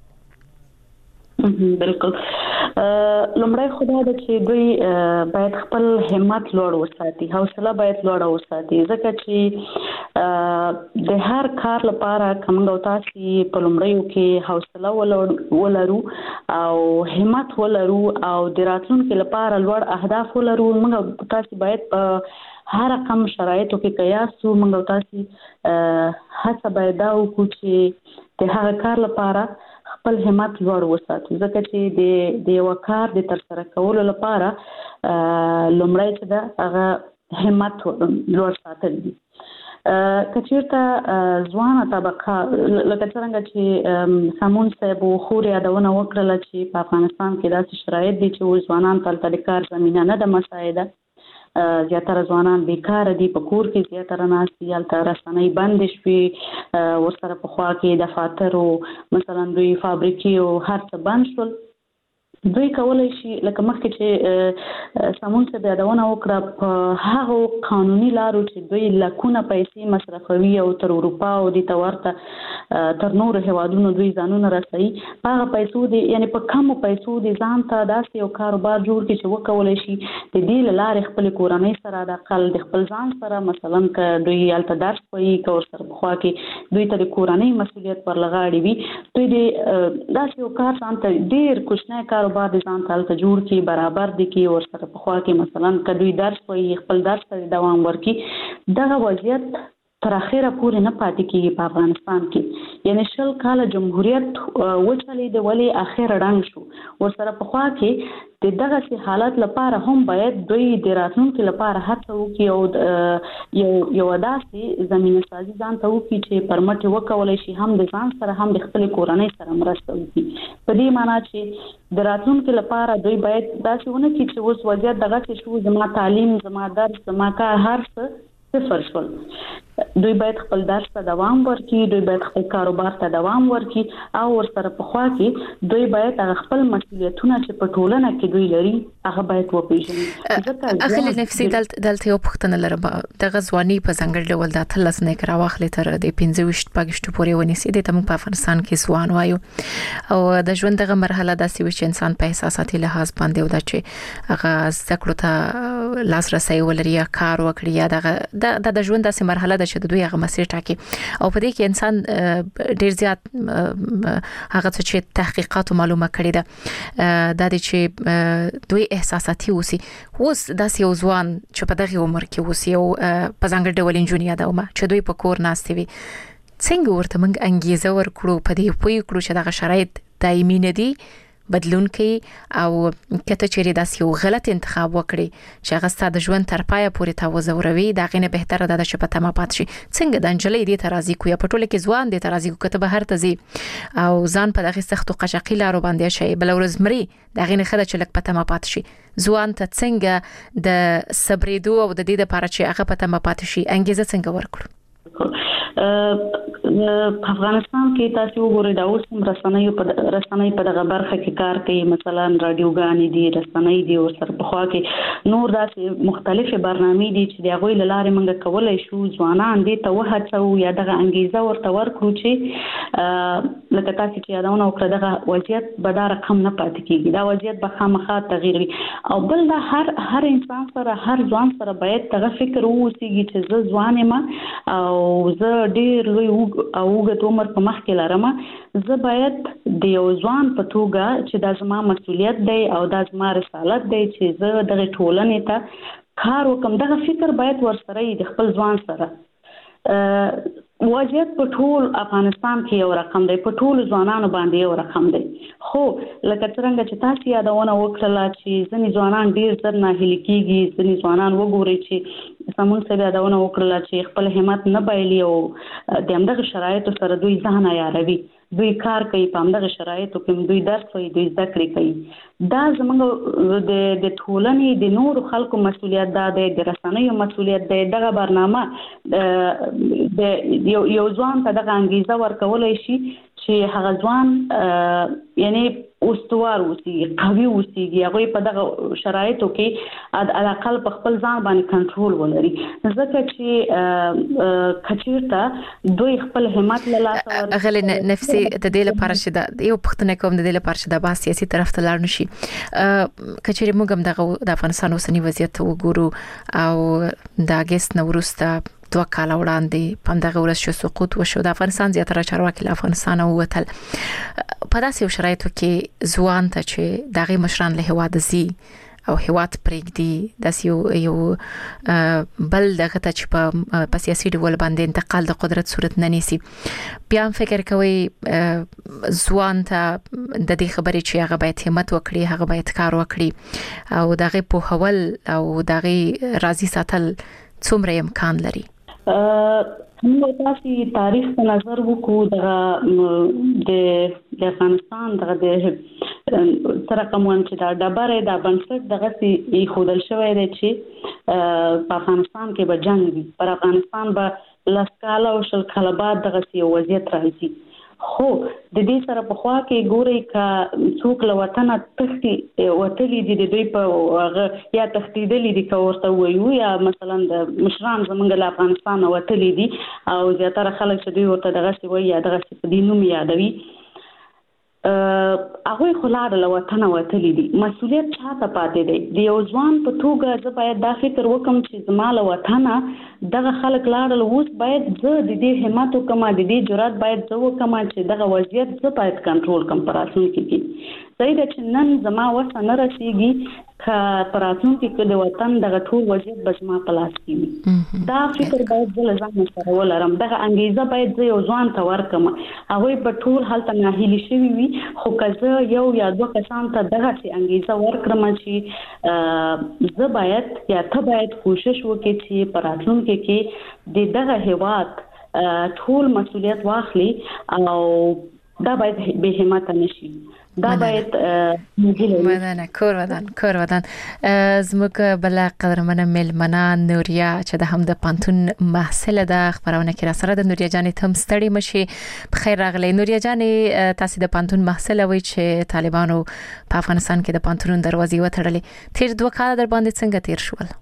کړي بالکل لومړی خدای د چې دوی باید خپل همت لوړ وساتي حوصله باید لوړ وساتي ځکه چې د هر کار لپاره کومه تاسو په لومړیو کې حوصله ولرو او همت ولرو او د راتلونکو لپاره لوړ اهداف ولرو موږ تاسو باید هر رقم شرایطو کې قیاسو موږ تاسو هڅه باید وکړو چې د هغه کار لپاره خپل همت لوړ وساتو ځکه چې د یو کار د تر سره کولو لپاره لومړی چې دا هغه همت لوړ ساتل دي کچیرته ځوانه طبقه لکه څنګه چې سامون صاحب خو یادونه وکړه چې په افغانستان کې داسې شرایط دي چې ځوانان تل د کار زمينه نه د مساعده زیاتره ځوانان بیکار دي په کور کې زیاتره ناس دي البته رسنۍ بند شي ورسره په خوا کې دفاتر او مثلا دوی فابریکې او هر څه بند شول دوی کولای شي لکه مخکې چې سامون څه یادونه وکړه په هغه قانوني لارو چې دوی لکونه پیسې مصرفوي او تر اروپا او د تورته تر نور هوادونو دوی ځانونه رسي هغه پیسو دي یعنی په کم پیسو دي ځان ته داسې یو کاروبار جوړ کړي چې وکولای شي د دې لارې خپل کورنۍ سره د خپل خپل ځان سره مثلا ک دوی الته درس کوي کور سره بخوا کې دوی ته د کورنۍ مسولیت پر لغاړي وي دوی داسې یو کار ځان ته ډیر کوچنی کاروبار د ځان ته جوړ کی برابر دي کی ور سره په خوا کې مثلا ک دوی درس کوي خپل درس ته دوام ورکي دغه وضعیت تر اخره پورې نه پاتې کیږي په افغانستان کې. یعنی 20 کال جمهوریت وچلې د ولی اخر رنګ شو ورسره په خوا کې دغه حالت لپاره هم باید دوی د راتلونکي لپاره هڅه وکړي او یو داسې زمينه سازي ځان ته وکړي چې پرمټ وکولای شي هم د ځان سره هم د خپل کورنۍ سره مرسته وکړي. په دې معنی چې د راتلونکي لپاره دوی باید داسې ونه کړي چې اوس وضعیت دغه شو زما تعلیم زما درس زما کار هر څه صفر شول. دوی باید خپل درس ته دوام ورکړي، دوی باید خپل کاروبار ته دوام ورکړي او ورسره په خوا کې دوی باید خپل مسؤلیتونه چې په ټولنه کې دوی لري هغه باید وپیژني. اخلي نفسي دلته یو پوښتنه لرم د غزوانی په څنګه ډول د تلس نه کرا واخلې تر د 15 پاګشت پورې ونیسي د تم په افغانستان کې ځوان وایو او د ژوند دغه مرحله داسې وي چې انسان په احساساتي لحاظ باندې ودا چې هغه زکړو ته لاسرسي ولري یا کار وکړي یا د ژوند داسې مرحله د چې دوی هغه مسیر ټاکي او په دې کې انسان ډیر زیات هغه چې تحقیقات معلومه کړي ده د دې چې دوی احساساتي وسی اوس داسې یو ځوان چې په دغه عمر کې وسی او په ځانګړي ډول انجونیا ده چې دوی په کور ناستي وي څنګه ورته موږ انګیزه ورکړو په دې پوي کړو چې دغه شرایط دایمي نه دي بدلون کوي او کته چیرې داسې یو غلط انتخاب وکړي چې هغه ستاسو ژوند تر پایه پورې توازوروي دا غینه بهتره ده چې په تمه پات شي. څنګه د انجلۍ دې ترازی کوی په ټوله کې ځوان دې ترازی کو کته به هر تزي او ځان په دغه سختو قشقي لارو باندې شي بل ورځ مري دا غینه خله چې لک په تمه پات شي. ځوان ته څنګه د صبرېدو او د دې لپاره چې هغه په تمه پات شي انګیزه څنګه ورکړو؟ افغانستان کې تاسو وګورئ دا اوس رسنۍ په دغه برخه کې کار کوي مثلا رادیوګانې دي رسنۍ دي او سره په خوا کې نور داسې مختلفه برنامې دي چې د هغوی لاره موږ کولای شو ځوانان دې ته وهڅو یا دغه انګیزه ورته ورکړو چې لکه تاسو چې یادونه وکړه دغه وضعیت به دا رقم نه پاتې کیږي دا وضعیت به خامخا تغییر وي او بل دا هر انسان سره هر ځوان سره باید دغه فکر ووسیږي چې زه ځوان یم او زه ډیر لوی او وګت عمر په مخ کې لرم زه باید د یو ځوان په توګه چې دا زما مسؤلیت دی او دا زما رسالت دی چې زه دغه ټولنې ته کار وکم دغه فکر باید ورسره د خپل ځوان سره وضعیت په ټول افغانستان کې یو رقم دی په ټول ځوانانو باندې یو رقم دی خو لکه څنګه چې تاسو یادونه وکړه چې ځینې ځوانان ډیر زر ناهیلي کیږي ځینې ځوانان وګوري چې سمون سره یادونه وکړه چې خپل همت نه بایلي او د همدغه شرایطو سره دوی ځان عیاروي دوی کار کوي په همدغه شرایطو کې دوی درس کوي دوی زده کړې کوي دا زموږ د ټولنې د نورو خلکو مسؤلیت ده د رسنیو مسؤلیت ده دغه برنامه د یو ځوان ته دغه انګیزه ورکولای شي چې هغه ځوان یعنی استوار وسی قوي وسی هغه په دغه شرایطو کې على الاقل په خپل ځان باندې کنټرول ولري ځکه چې کچیرته دوی خپل همت له لاسه اغل نفسي د دې لپاره چې د یو پښتنه کوم د دې لپاره چې د با سیاسي طرف ته لاړ نشي کچېره موږ هم د افغانستان اوسنی وضعیت وګورو او د اگست نوروسته 2 کال وړاندې پندغه ورځ شو سقوط وشو د افغانستان زیاتره چارواکي له افغانستان ووتل په داسې شرایطو کې ځوان ته چې دغه مشران له هواد زی او هواد پرېږدي داسې یو بل دغه ته چې په سیاسي ډول باندې انتقال د قدرت صورت نه نیسي بیا فکر کوي ځوان ته د دې خبرې چې هغه باید همت وکړي هغه باید کار وکړي او دغه په حوال او دغه راضي ساتل څومره امکان لري موږ تاسو تاریخ په نظر وکړو د افغانستان دغه تر کوم چې دا ډبره د بنسټ دغه سی خودل شوې ده چې په افغانستان کې به جنگ وي پر افغانستان به لاسکاله او شل کاله بعد دغه سی وضعیت راځي خو د دې سره په خوا کې ګوري ک څوک له وطن تختی وتلی دي د دوی په یا تختیدلې دي کورته وایو یا مثلا د مشران زمونږ له افغانستان وتلی دي او زیاتره خلک چې دوی ورته دغه سی وایي یا دغه سی په دینوم یادوي هغه خلاد له وطن وتلی دي مسؤلیت چاته پاتې دی د یو ځوان په توګه زه باید دا فکر وکم چې زما له وطن دغه خلک لاړل اوس باید زه د دې همت وکم د دې جرأت باید زه وکم چې دغه وضعیت زه باید کنټرول کم پر اساس کې صحیح ده چې نن زما وسه نه رسیږي که پراتون کې د وطن د ټول وضعیت بچما پلاس کیږي دا فکر باید ځل ځان سره ولرم دغه انګیزه باید زه یو ځوان ته ورکم هغه په ټول حالت ناهیلي شوی وي خو که یو یا دوه کسان ته دغه انګیزه ورکړم چې زه باید یا ته باید کوشش وکړې چې پراتون کې دغه هیواد ټول مسؤلیت واخلي او دا باید به همت نشي دا باید مننه کور ودان زموږ بل قدرمنه ملمنه نوریا چې د هم د پانتون محصل د خبرونه کې را سره د نوریا جانې تم ستړي مشي بخیر راغلی نوریا جانې تاسو د پانتون محصل وای چې طالبانو په افغانستان کې د پانتون دروازې وتړلې تیر 2 کال در باندې څنګه تیر شول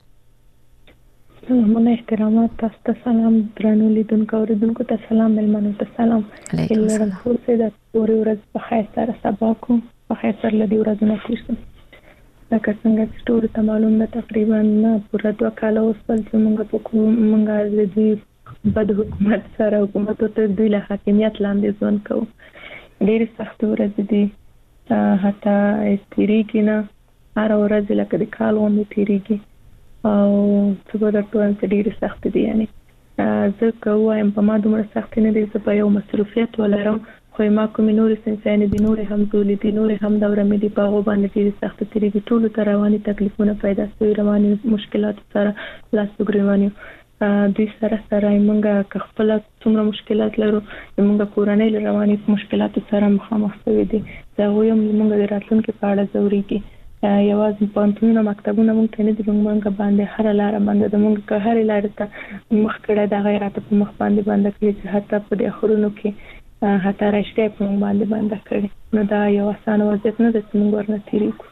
من احترامات تاسو ته سلام درنو لیدونکو اوریدونکو ته سلام ملمنو ته سلام لرم خو سیده پورې ورځ په خیر سره سبا کو په خیر سره لدی ورځونه تیرسم لکه څنګه چې ټول ته معلوم ده تقریبا پوره 2 کال اوس بل مونږ د دې بد حکومت سره حکومت ته د له حاکمیت لاندې ځون کو ډېر سخت ورځ دي حتی تیریږي نه هر ورځ لکه د کال ومه تیریږي او څه به درته وایم چې ډېرې سختې دي یعنې زه که ووایم په ما دومره سختې نه دي زه په یو مصروفیت ولرم خو ما کومې نورې سنسیانې دي نورې هم زولې دي نورې هم دوره مې دي په هغو باندې ډېرې سختې تېرېږي ټولو ته رواني تکلیفونه پیدا شوي رواني مشکلاتو سره لاس وګرېواني دوی سره موږ که خپله څومره مشکلات لرو موږ کورنۍ له رواني مشکلاتو سره مخامخ شوي دي د هغوی هم موږ د راتلونکي په اړه ځورېږي یوازې پوهنتونونه مکتبونه موږ ته نه دي موږ باندې هر لاره باندې د موږ که هرې لارې ته مخ کړی د غیرت په مخ باندې بنده کړي چې حتی په دې اخرونو کې حتی راشته په موږ باندې بنده کړي نو دا یو اسانه وضعیت نه ده چې موږ ورنه تېرېږو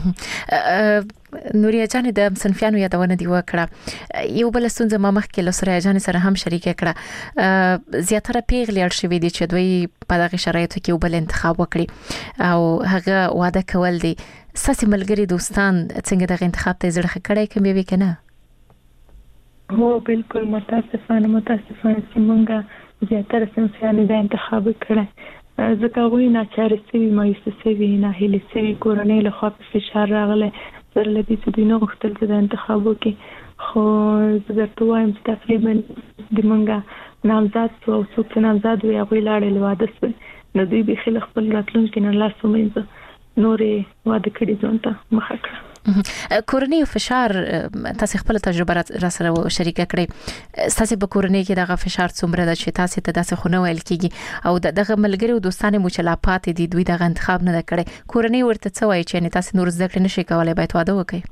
نوریا جانې د صنفیانو یادونه دی وکړه یو بل ستونزه ما مخکې له سره جانې سره هم شریک کړه زیاتره پیغلې اړ شوې دي چې دوی په دغه شرایطو کې یو بل انتخاب وکړي او هغه واده کول دي ساسي ملګری دوستان څنګه دغه انتخاب ته زړه کړی کوم وی کنه هو بالکل متاسفانه چې مونږه زیاتره صنفیانو د انتخاب کړی ځکه وای نه چارې سوي مایوسه سوي نه هیله سوي کورنۍ له خوا په فشار راغله سره لدی چې دوی نو غوښتل چې د انتخاب وکړي خو زه درته وایم چې تقریبا د مونږه نامزاد او څوک چې نامزاد وي هغوی لاړې له واده شوي نو دوی بیخي له خپل راتلونکي نه لاس ومینځه نورې واده کړي ځان ته مخه کړه کورنۍ فشار تاسو خپل تجربه را سره شریک کړئ تاسو په کورنۍ کې دغه فشار څومره ده چې تاسو ته داسې خونه ویل کیږي او دغه ملګری او دوستانه مو چلاپات دي دوی دغه انتخاب نه کړي کورنۍ ورته څه وایي چې تاسو نور زده کړئ نشئ کولای باید واده وکړئ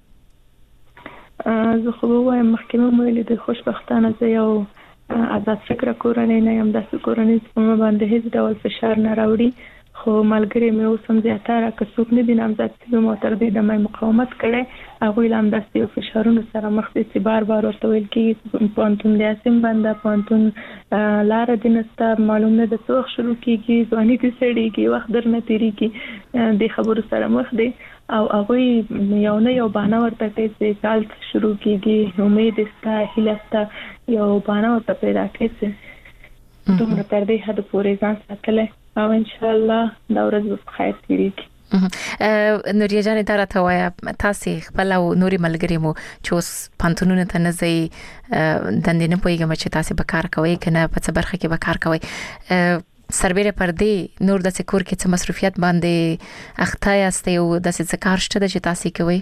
زه خو وایم محکمه مې د خوشبختانه زه یو آزاد فکر کورنۍ نه یم داسې کورنۍ چې په باندې هیڅ ډول فشار نه راوړي خو ملګری مې اوس هم زیاتره که څوک نه دي نامزد شوي مو تر دې دمه مقاومت کړی هغوی له همداسې یو فشارونو سره مخ دي چې بار ورته ویل کېږي پوهنتون د اسیم بنده پوهنتون لاره دې نشته معلوم نه ده څه وخت شروع کېږي ځواني دې سړېږي وخت درنه تېرېږي دې خبرو سره مخ دي او هغوی یو نه یو بهانه ورته کوي چې کال شروع کېږي امید شته هیله شته یو بهانه ورته پیدا کوي چې دومره تر دې حده پورې ځان ساتلی او ان شاء الله دا ورځ به خیر تیریږي نوریا جانې دا راته وایه تاسو خپل او نوري ملګری مو چې اوس پانتونونه ته نه ځئ دندې نه پوهیږم چې تاسو به کار کوئ که نه په څه برخه کې به کار کوئ سربېره پر دې نور د کور کې څه مصروفیت باندې اخته یاست او د څه کار شته چې تاسو کوئ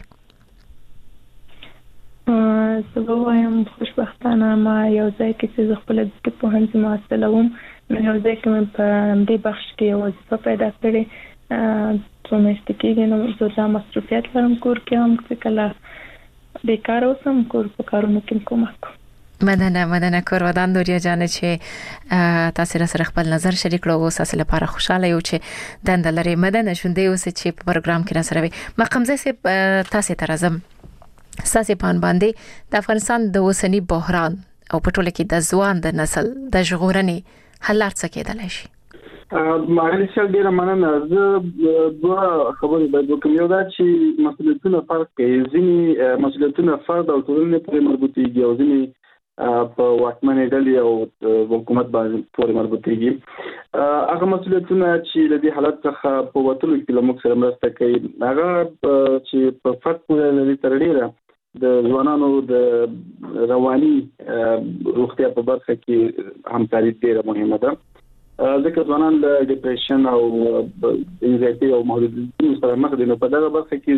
زه وایم خوشبختانه ما یو ځای کې چې خپل د پوهنځي محصله وم نو یو ځای کې مې په همدې بخش کې یو وظیفه پیدا کړې څو میاشتې کېږي نو زه دا مصروفیت لرم کور کې هم چې کله بیکاره اوسم کور په کارونو کې کومک مننه کور ودان نوریا جانې چې تاسو سره خپل نظر شریک کړو او تاسو لپاره خوشاله یو چې دند لري مدنه شوندې اوس چې په پروګرام کې سره وي مقامزه سي تاسو ترازم ساسي پان باندې د افغانستان د وسنی بحران او په ټوله کې د ځوان د نسل د ژغورنې حل څه کېدلی شي مالی شل ډیره مننه زه دوه خبرې باید وکړم یو دا چې مسؤلیتونه فرق کوي ځینې مسؤلیتونه فرد او ټولنې پورې مربوطېږي او ځینې په واکمنې ډلې او حکومت باندې پورې مربوطېږي هغه مسؤلیتونه چې د دې حالت څخه په وټلو کې لمک سره مرسته کوي هغه چې په فرق لري تر ډیره د ځوانانو د رواني روغتیا په برخه کې همکاري ډیره مهمه ده ځکه ځوانان د ډیپریشن او انزایټي او محدودیتونو سره مخ دي نو په دغه برخه کې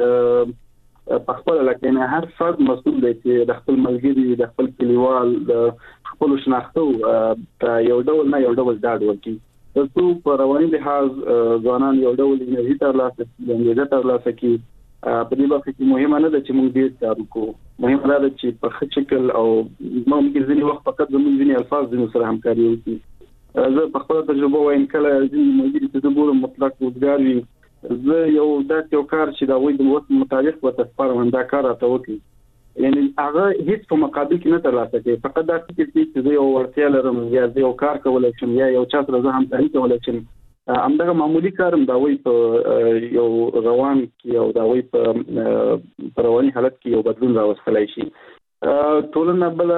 زموږ په خپل لکه هر فرد مسؤل دی چې د خپل ملګري د خپل کلیوال د خپل شناختو یو ډول نه یو ډول ډاډ ورکړي ترڅو په رواني لحاظ ځوانان یو ډول انرژي ترلاسه کړي په دې برخه کې مهمه نه ده چې موږ ډیر کار وکړو مهمه ده چې په ښه شکل او ممکن ځینې وخت فقط زموږ ځینې الفاظ زموږ سره همکاري وکړي زه په خپل تجربه وایم کله ځینې ملګري چې د بورو مطلق روزګار وي زه یو کار چې دا وایي د وخت مطابق به تاسو دا کار راته وکړي یعنی هغه هیڅ په مقابل کې نه ترلاسه کوي فقط دا چې زه یو ورتیا لرم یا زه یو کار کولای شم یا یو چا سره زه همکاري کولای شم همدغه معمولی کارم دا وایي په یو روان کې او دا وایي په رواني حالت کې یو بدلون راوستلای شي ټولنه بل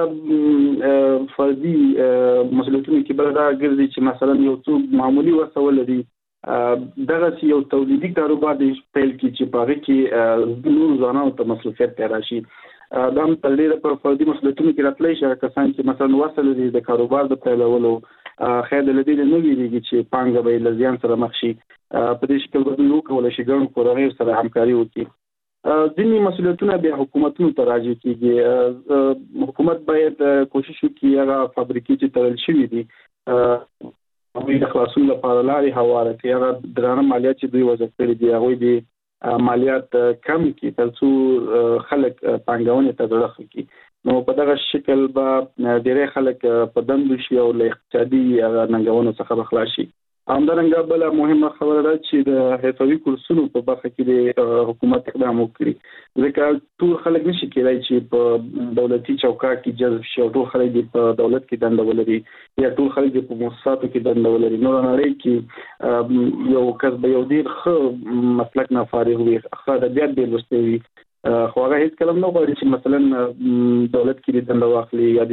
فردي مسؤلیتونه کې بل دا ګرځي چې مثلا یو څوک معمولی وسول لري دغه یو تولیدي کاروبار دی پیل کې چې په هغه کې نور ځوانانو ته مصرفیت راشي دا هم تلډیره پر فردي مسؤلیتونو کې راتللی شي کسان چې مثلا وسل دي د کاروبار د پیلولو خیر د لدی نه ویریږي چې پانګه به لزیان سره مخ شي په دې شکل به یو کول شي ګڼ کورنۍ سره همکاري وکړي ځینې مسؤلیتونه به حکومتونو ته راځي کېږي حکومت باید کوشش وکړي هغه فابریکې چې تړل شوې دي او د خلاصون لپاره لارې هواره کوي هغه درانه مالیات چې دوی وضع کړي دي هغه دي مالیات کم کی ترڅو خلک پانګونې ته داخل کی نو په دغه شکل به ډېر خلک په دندو شي او له اقتصادي ننګونو څخه خلاص شي همدارنګه بل مهمه خبره ده چې د حرفوي کورسونو په برخه کې د حکومت اقدام وکړي ځکه ټول خلک نشي کېدای چې په دولتي چوکاټ کې جذب شي او ټول خلک په دولت کې دنده ولري یا ټول خلک په مؤسساتو کې دنده ولري نو نړۍ کې یو کسب یو ډیر ښه مسلک نه فارغ وي خو د بیا د لوستوي خو هغه هیڅ کلم نه غواړي چې مثلا دولت کې دنده واخلي یا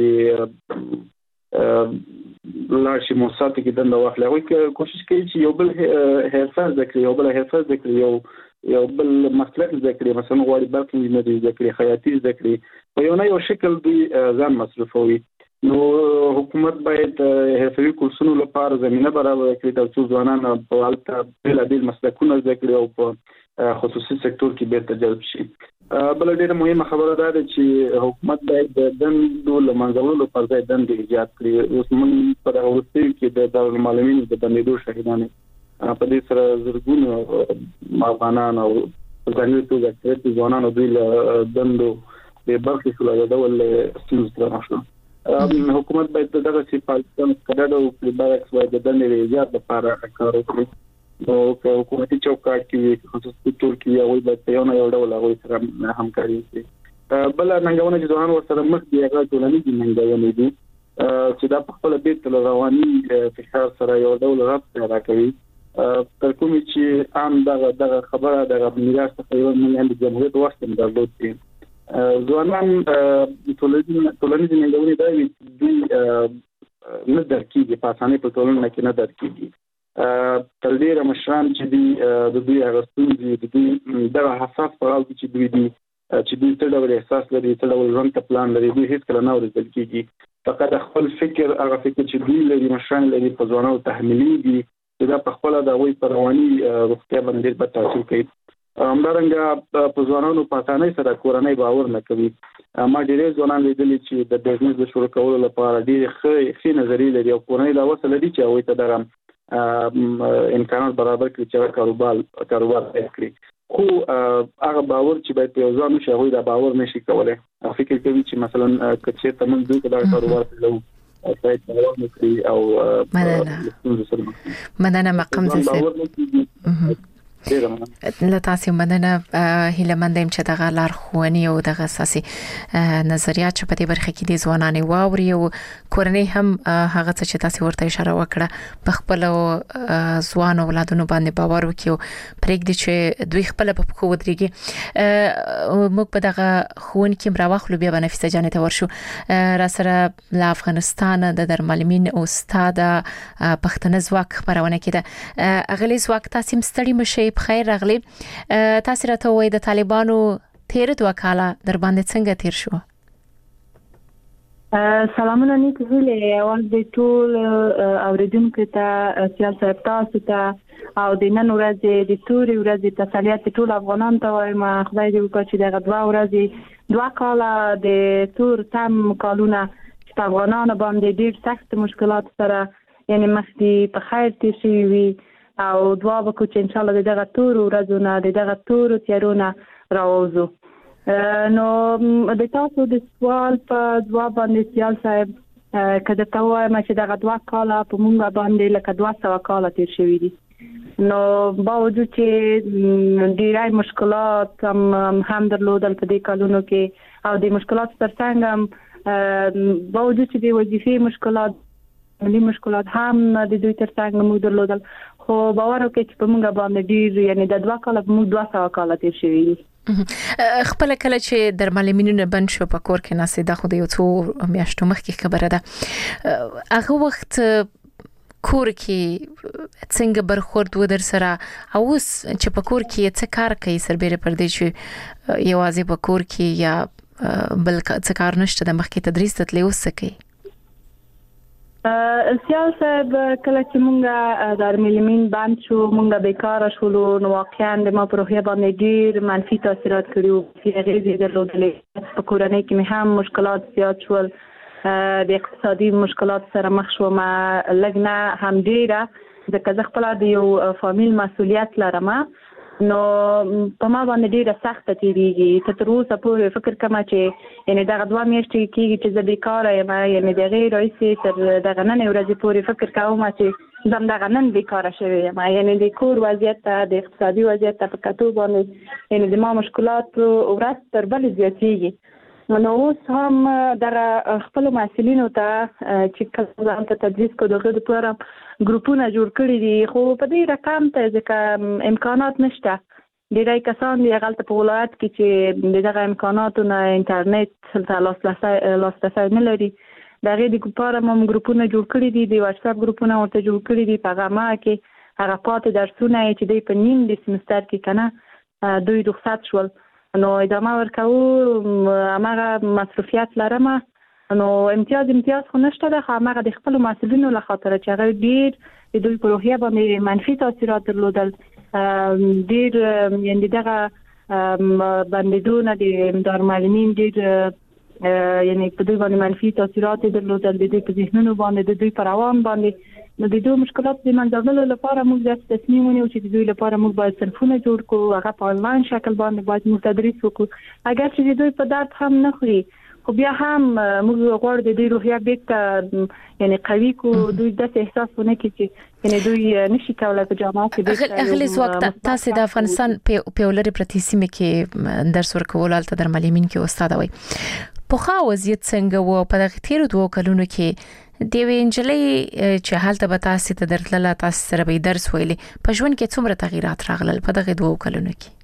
د لارشي مؤسسات کې دنده واخلي او کوشش کوي چې یو بل حرفه ذکر یو بل حرفه ذکر یو بل مسلک ذکر مثلا غواړي برق انجینری ذکر خیاطي ذکر په یو نه یو شکل دوی ځان مصرفوي نو حکومت باید حرفوي کورسونو لپاره زمينه برابر کړي ترڅو ځوانان په حالت بل مسلکونه ذکر او په خصوصي سکتور کې به تجربه شي بل ډیره مهمه خبره ده چې حکومت باید د دندو لمنځلو پر ځای دندې ایجاد کړي اوس موږ په دغه وخت کې د دارالمعلمین د بندیدو شاهدان په دې سره زرګونه افغانان او ځانګړي توګه چې ځوانان دوی له دندو به برخې شول د ډول ستونزې راغلي حکومت باید دغه سیاستونه کډه او پلیباکس باید د دندې ایجاد لپاره کار وکړي نو حکومتي چوکاټ کې خصوصي سکتور کې یو د یو نه یو ډول هغه سره همکاري وکړي بل ننګونه چې ځوانان ورسره مخ دي هغه ټولنیز ننګونه دي چې دا په خپل بیت له رواني فشار سره یو ډول رابط پیدا کوي تر کومه چې عام دغه خبره دغه میراث څخه یو ملي جمهوریت وخت درلود دي ځوانان ټولنیز ننګونه دا دوی نه درکېږي په اسانۍ په ټولنه کې نه درکېږي تر ډیره مشران چې د دوی اغستونځي د دوی دغه حساس پړاو کې چې دوی دي چې دوی څه ډول احساس لري څه ډول ژوند ته پلان لري دوی هیڅ کله نه ورزل کېږي فقط خپل فکر هغه فکر چې دوی لري مشران لري په ځوانانو تحمیلي دي چې دا په خپل د وی پر رواني روغتیا باندې په تاثیر کوي همدارنګه په ځوانانو په اسانۍ سره کورنۍ باور نه کوي ما ډېر ځوانان لیدلي چې د بزنس د شروع کولو لپاره ډېر ښه نظریې لري او کورنۍ دا وسه لري چې هغه ته دغه امکانات برابر کړي چې کاروبار وکړي خو هغه باور چې باید په ځان شي هغه دا باور نشي کولای او فکر کوي چې مثلا کچې تمن دوی دا کاروبار پیلو باید باور وکړي او مننه مقام زسه له تاسو مننه هیله مندم چې دغه لارښوونې او دغه اساسي نظریات چې په دې برخه کې د ځوانانو واوري او کورنۍ هم هغه څه چې تاسو ورته اشاره وکړه په خپل ځوان اولادونو باندې باور وکړي او پرېږدي چې دوی خپل په پخو ودرېږي. موږ په دغه خون کې مراوخلو بیا بنفیسه جانې ته ورشو را سره له افغانستان د درملمین او استاد پښتنه ځواک خبرونه کړه. اغلی ځواک تاسو مستړي مشه بخیر راغلی. تاسو راته وای د طالبانو تیر 2 کاله در باندې څنګه تیر شو؟ سلامونه نیت هیله اول د ټول اوریدونکو ته سیال صاحب تاسو ته او د نن ورځې د توري ورځې تسلیت ټول افغانان ته وایم خدای دې وکړي چې دغه 2 ورځې 2 کاله د تور تم کالونه چې افغانان باندې ډیر سخت مشکلات سره یعنی مخدي په خیر تیر شي وي او دعا وکړو چې ان شاء الله دغه تور ورځونه دغه تور تیارونه راوځو. نو د تاسو د سوال په جواب باندې سیال صاحب کله تا وایم چې دغه 2 کاله په مونږ باندې لکه 200 کاله تیر شوي دي. نو باوجود چې ډیری مشکلات هم درلودل په دې کالونو کې او د مشکلات ترڅنګ باوجود چې د وظیفې مشکلات ملي مشکلات هم د دوی ترڅنګ موږ درلودل خو باور وکړئ چې په موږ باندې ډیر یعنی د 2 کاله موږ 200 کاله تیر شوي دي. خپل کله چې درملمینونه بند شو په کور کې ناسې د خو د یو څو میاشتو مخکې خبره ده هغه وخت کور کې څنګه برخورد و در سره او اوس چې په کور کې څه کار کوي سربېره پر دې چې یوازې په کور کې یا بل څه کار نشته د مخکې تدریس ته تللی اوس څه کوي؟ سیال صاحب کله چې مونږه درملمین بند شو مونږه بیکاره شولو نو واقعا د ما په روحیه باندې ډیر منفي تاثیرات کړي چې غیر درلودلې په کورنۍ کې مې هم مشکلات زیات شول د اقتصادي مشکلات سره مخ شوم لګنه هم ډیره ځکه زه خپل د یو فامیل مسؤلیت لرم نو په ما باندې ډیره سخت تیریږي تر اوسه په فکر کوم چې یعنی دغه 2 میاشتې کېږي چې زه بیکاره یم یعنی د غیر رئیس تر دغه نن ورځې پورې فکر کوم چې زم دغه نن بیکاره شوی یم یعنی د کور وضعیت د اقتصادي وضعیت په کتو باندې یعنی د ما مشکلات ورځ تر بل زیاتېږي. نو اوس هم دغه خپل مسؤلینو ته چې کله ته تدریس کو دغه لپاره ګروپونه جوړ کړي دي خو په دې رقم ته ځکه امکانات نشته ډیری کسان دی غلط په ولایت کې چې دغه امکاناتو نه انټرنیټ ته لاسرسی نه لري دغه د لپاره موږ ګروپونه جوړ کړي دي د واتس اپ ګروپونه ورته جوړ کړي دي په هغه ما کې هغه پاتې درسونه چې د په نیم د سمستر کې کنه دوی رخصت شول نو ادامه ورکو هغه مصرفیات لرم نو امتیاز خو نشته ده خو هغه د خپل مسؤلینو له خاطر چې هغه ډیر د دوی په روحیه باندې منفي تاثیرات درلودل ډیر یعنی دغه بندیدونه د درملمین ډیر یعنی په دوی باندې منفي تاثیرات درلودل د دوی په ذهنونو باندې د دوی پر روان باندې نو د دوی مشکلات د منځلو لپاره موږ د تصمیم ونیو چې د دوی لپاره موږ باید صنفونه جوړ کړو هغه په آنلاین شکل باندې باید موږ تدریس وکړو اگر چې دوی په درد هم نه خوري خو بیا هم موږ غواړو د دوی روحیه بیرته یعنی قوي کو دوی د احساس ونه کړي چې یعنی دوی نشي کولای په جامعه کې بیرته اغلی وخت تاسو د افغانستان په ولر پرتیسیمه کې درس ورکول الته درملمین کې استاد وای په خا وضعیت څنګه و په دغه تیر 2 کلونو کې د وینجلې چې حالت به تاسو ته درتله تاسو سره به درس ویلي په ژوند کې څومره تغیرات راغلل په دغه 2 کلونو کې؟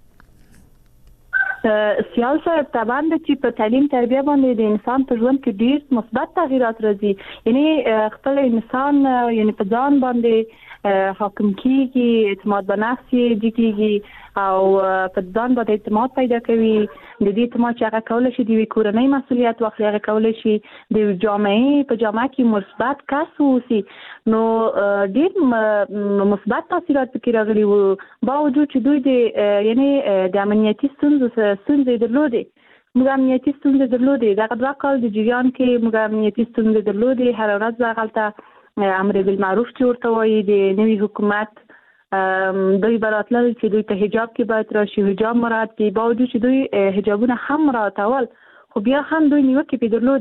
سیال صاحب طبعا چې په تعلیم تربیه باندې د انسان په ژوند کې ډیر مثبت تغیرات راځي یعنی خپل انسان یعنی په ځان باندې حاکم کیږي اعتماد په نفس کیږي او په ځان باندې اعتماد پیدا کوي د دې اعتماد چې هغه کولای شي د کورنۍ مسؤلیت واخلي هغه کولای شي د جامعه کې مثبت کس اوسي نو ډیر مثبت تاثیرات پکې راغلي وو باوجود چې دوی د یعنی د امنیتي ستونزې درلودې موږ امنیتي ستونزې درلودې دغه 2 کال د جریان کې موږ امنیتي ستونزې درلودې هر ورځ غلطه امر بالمعروف چې ورته وایي د نوي حکومت دوی براتل چې دوی ته حجاب کې باید راشي حجاب مراعات کړي باوجود چې دوی حجابونه هم مراعاتول خو بیا هم دوی نیوکې په درلودې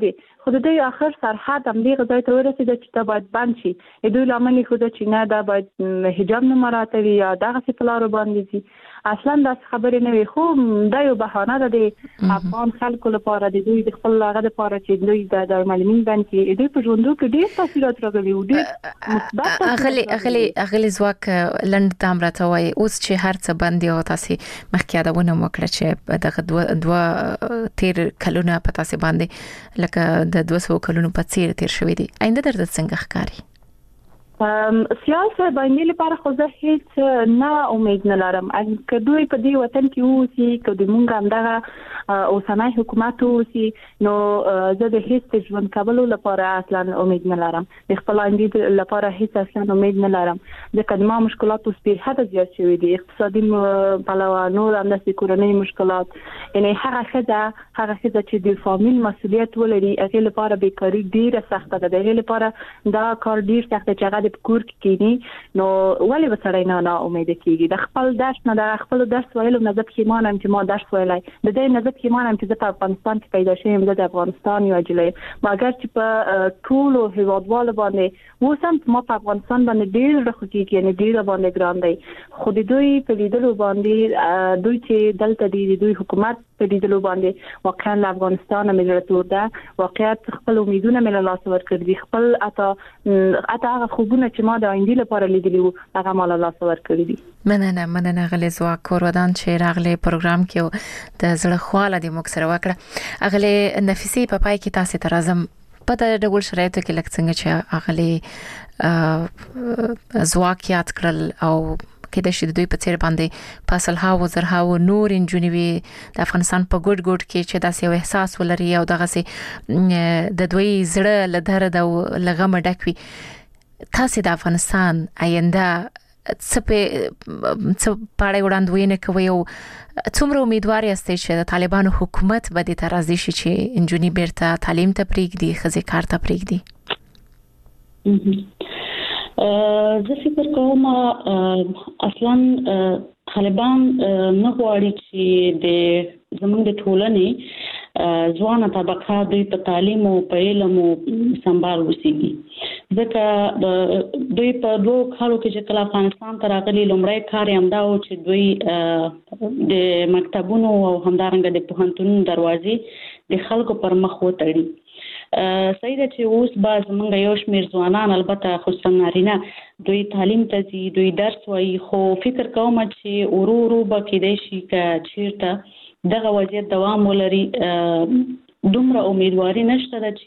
خو د دوی اخر سرحد هم دغه ځای ته ورسېده چې دا باید بند شي. دوی لامل خو د چې نه دا باید حجاب نه مراعاتوي یا دغه څه په لارو باندې شي. اصلا دا خبرې نه وي، خو دا یو بهانه ده د افغان خلکو لپاره، د دوی د خپل هغه لپاره چې دوی د دارالمعلمین باندې دوی په ژوندو کې ډېر تاثیرات راغلي او ډېر مثبت اغلی ځواک لند تام راټوي. اوس چې هر څه باندې او تاسو مخکې یادونه وکړه چې دغه دوه تیر کلونه په تاسو باندې لکه د 200 کلونو په څیر تیر شوې دي. آینده درته څنګه ښکاري؟ سیاسي باندې لپاره خو زه هیڅ نه امید نه لرم. که دوی په دې وطن کې اوسي، که د مونږ همدغه اوسنۍ حکومت اوسي، نو زه د هیڅ ژوند کولو لپاره اصلا امید نه لرم. د خپل آینده لپاره هیڅ اصلا امید نه لرم. ځکه د ما مشکلات اوس په حد زیات شوي دي، اقتصادي پلوه، نور همداسې کورنۍ مشکلات. یعنی هغه څه چې د فامیل مسؤلیت ولري هغه لپاره بیکاری ډیره سخته ده. دغه لپاره دا کار ډیر سخت دی چې په کور کې کېني. نو ولې وسړی نه امید کېږي؟ د خپل درس نه، د خپل درس ویلو نه زه پښیمانه یم چې ما درس ویلی. د دې نه زه پښیمانه یم چې زه په افغانستان کې پیدا شوم. زه د افغانستان یو جلۍ مګر چې په ټولو هیوادوالو باندې وسم ما په افغانستان باندې ډېر رخصتي کې نه ډېر باندې ګران دی. خو د دوی په لیدلو باندې دوی چې دلته دی دوی حکومت په لیدلو باندې واقعا افغانستان ملت ورده واقعیت خپل امیدونه مل لاس ورکړي. خپل اته هغه خوبونه چې ما د آینده لپاره لیدلی وو هغه مال لاس ورکړي دي. مننه غلی ځواک کورودان چې راغلي پروګرام کې د زړه خواله د موږ سره وکړه. اغلی نفیسي په پای کې تاسو ته راځم په د ډول شرایطو کې لکه څنګه چې اغلی ځواک یاد کړل او کې د شې دوی په څیر باندې فاصله او زرهاو نور انجنوي د افغانستان په ګډ کې چې داسې یو احساس ولري او دغه سي د دوی زړه له درد او لغم ډک وي. تاسو د افغانستان آینده څه پاره وړاندوینه کوي او څومره امیدوار یاست چې د طالبانو حکومت به د ترازی شي چې انجنوي بیرته تعلیم ته پریږدي، خزي کار ته پریږدي؟ زه فکر کوم اصلا طالبان نه غواړي چې د زموږ د ټولنې ځوانه طبقه دوی په تعلیم او په علم او سمبال وسیږي. ځکه دوی په 2 کالو کې چې کله افغانستان ته راغلي لومړی کار یې همدا و چې دوی د مکتبونو او همدارنګه د پوهنتونونو دروازې د خلکو پر مخ وتړي. صحیح ده چې اوس به زمونږ یو شمېر ځوانان البته خصوصا نارینه دوی تعلیم ته ځي، دوی درس وایي، خو فکر کوم چې ورو به کېدای شي که چیرته دغه وضعیت دوام ولري دومره امیدواري نشته ده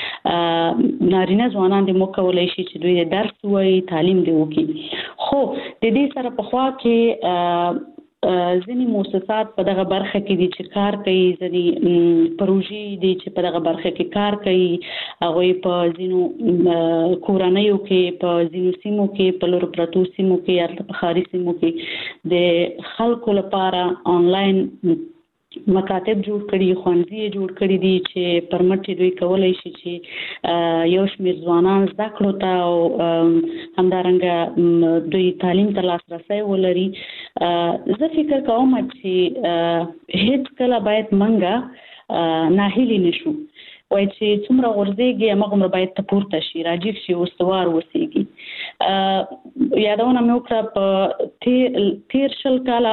چې نارینه ځوانان د موکولای شي چې دوی درس وایي، تعلیم دی وکړي. خو د دې سره په خوا کې ځینې مؤسسات په دغه برخه کې دي چې کار کوي، ځینې پروژې دي چې په دغه برخه کې کار کوي. هغوی په ځینو کورنیو کې، په ځینو سیمو کې، په لرو پرتو سیمو کې یا په ښاري سیمو کې د خلکو لپاره آنلاین مکاتب جوړ کړي، ښوونځي جوړ کړي دي چې پرمټ دوی کولای شي چې یو شمېر ځوانان زده کړو ته او همدارنګه دوی تعلیم ته لاسرسی ولري. زه فکر کوم چې هیڅ کله باید منګه ناهیلي نشو، وای چې څومره ورځيږي هغه باید ته پورته شي، راجیک شي، استوار وسیږي. یادونه مې وکړه په تیر شل کاله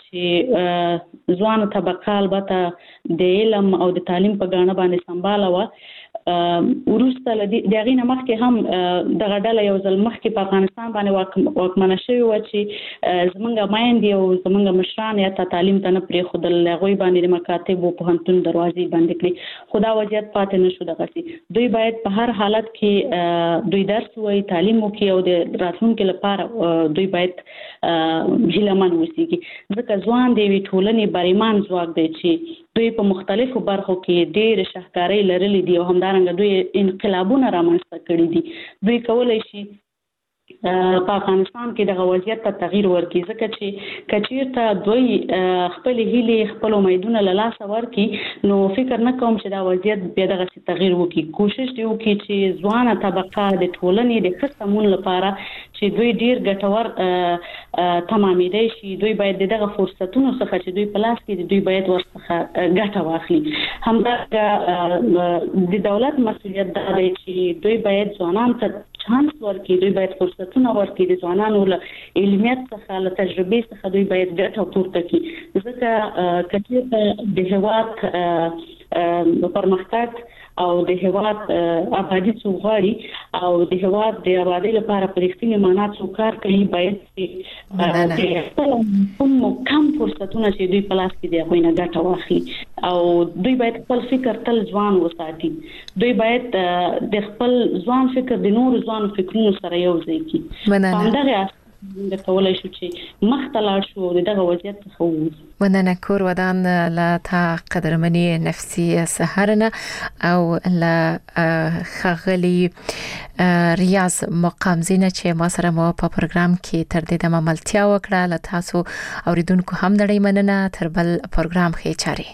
چې ځوان طبقه البته د علم او د تعلیم په ګاڼه باندې سمباله و. ورسته دغه نه مخکې هم دغه ډله یو ځل مخکې په افغانستان باندې واکمنه شوې و چې زمونږ مایندې او زمونږ مشران یا تعلیم ته نه پرېښودل، هغوی باندې د مکاتب او پوهنتون دروازې بندې کړې. خو دا وضعیت پاتې نه شو. دغسې دوی باید په هر حالت کې دوی درس وایي، تعلیم وکړي او د راتلونکي لپاره دوی باید هیلهمن وسیږي. ځکه ځوان د یوې ټولنې بریمان ځواک دی چې دوی په مختلفو برخو کې ډېر شهکارۍ لرلې دي او همدارنګه دوی انقلابونه رامنځته کړي دي. دوی کولی شي په افغانستان کې دغه وضعیت ته تغییر ورکړي. ځکه چې که چېرته دوی خپلې هیلې، خپل امیدونه له لاسه ورکړي، نو فکر نه کوم چې دا وضعیت بیا دغسې تغییر وکړي. کوشش دې وکړي چې ځوانه طبقه د ټولنې د ښه سمون لپاره چې چې دوی ډیر ګټور تمامېدای شي. دوی باید دغه فرصتونو څخه چې دوی په لاس کې دوی باید ورڅخه ګټه واخلي. همدا د دولت مسؤلیت دا دی چې دوی باید ځوانان ته چانس ورکړي، دوی باید فرصتونه ورکړي، د ځوانانو له علمیت څخه له تجربې څخه دوی باید ګټه پورته کړي. ځکه کچې د هېواد پرمختګ او د هېواد آبادي څوغړي او د هېواد د آبادی لپاره پرېختنی معنا څوکار کوي، باید کوم کم فرصتونه چې دوی په لاس کې دی غوښنه ګټه واخلي او دوی باید خپل فکر تل ځوان وساتي. دوی باید د خپل ځوان فکر د نور ځوان فکرونو سره یو ځای کړي. همدغه د کولای شو چې مختلف شو دغه وضعیت څخه ووځي. مننه کور ودان لا تا قدرمنی نفسي سهرنا او لا خغلی ریاض مقام زینه چې ما سره مو په پروګرام کې تر دې د عملتیا وکړه. ل تاسو اوریدونکو هم دړې مننه. تر بل پروګرام کې چاري.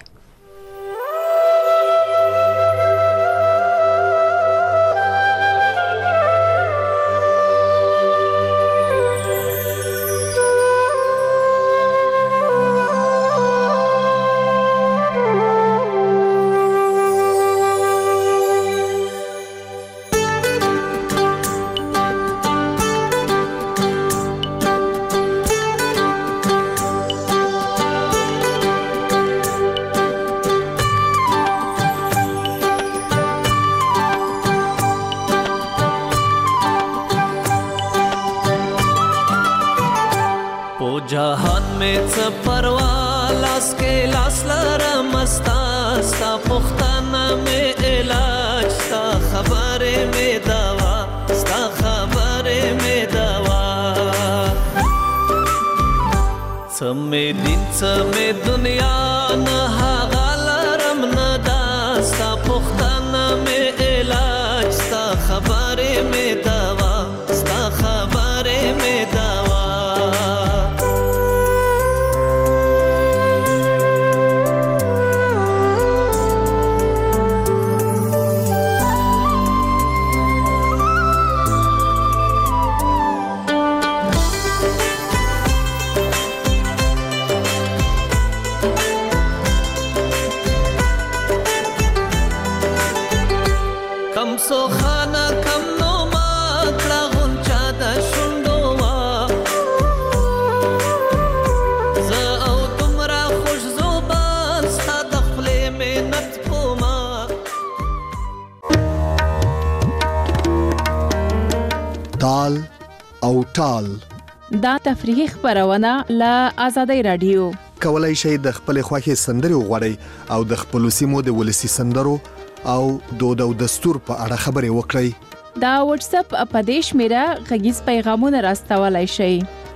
دا تفریحي خبرونه له آزادۍ رادیو. کولای شئ د خپل خوښي سندري وغوړئ او د خپل سیمو د ولسی سندرو او دود او دستور په اړه خبري وکړئ. دا واتس اپ اپدیش میرا غږیز پیغامونه راستولای شئ.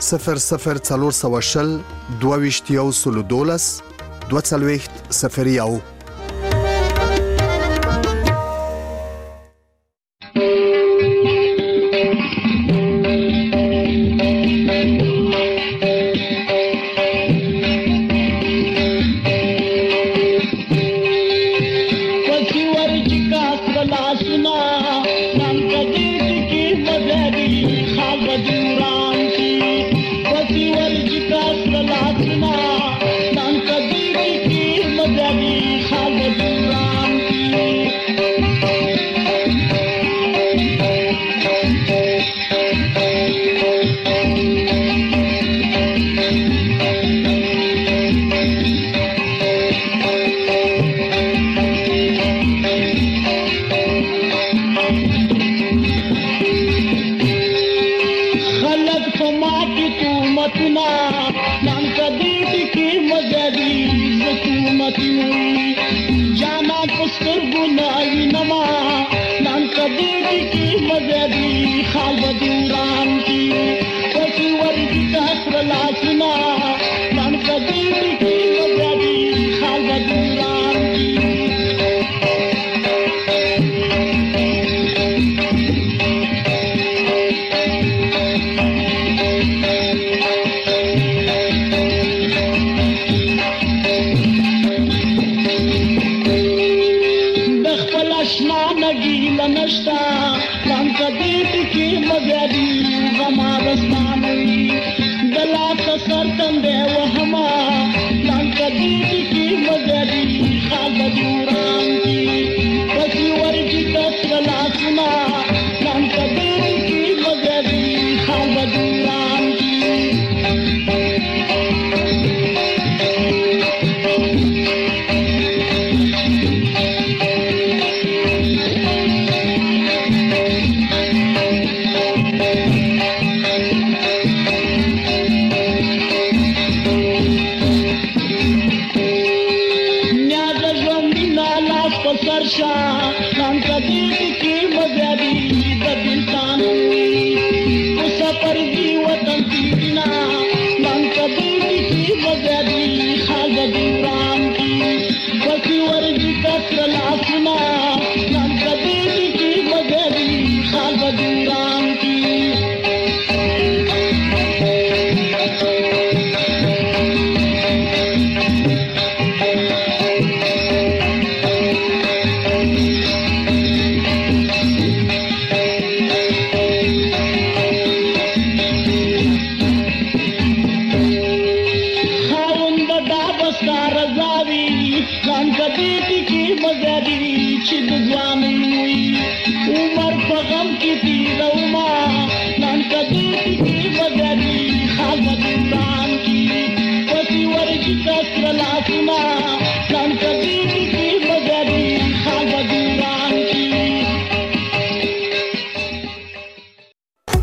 0040 22 22 خال بدوران کی کوئی ورد کا اصل لاسنا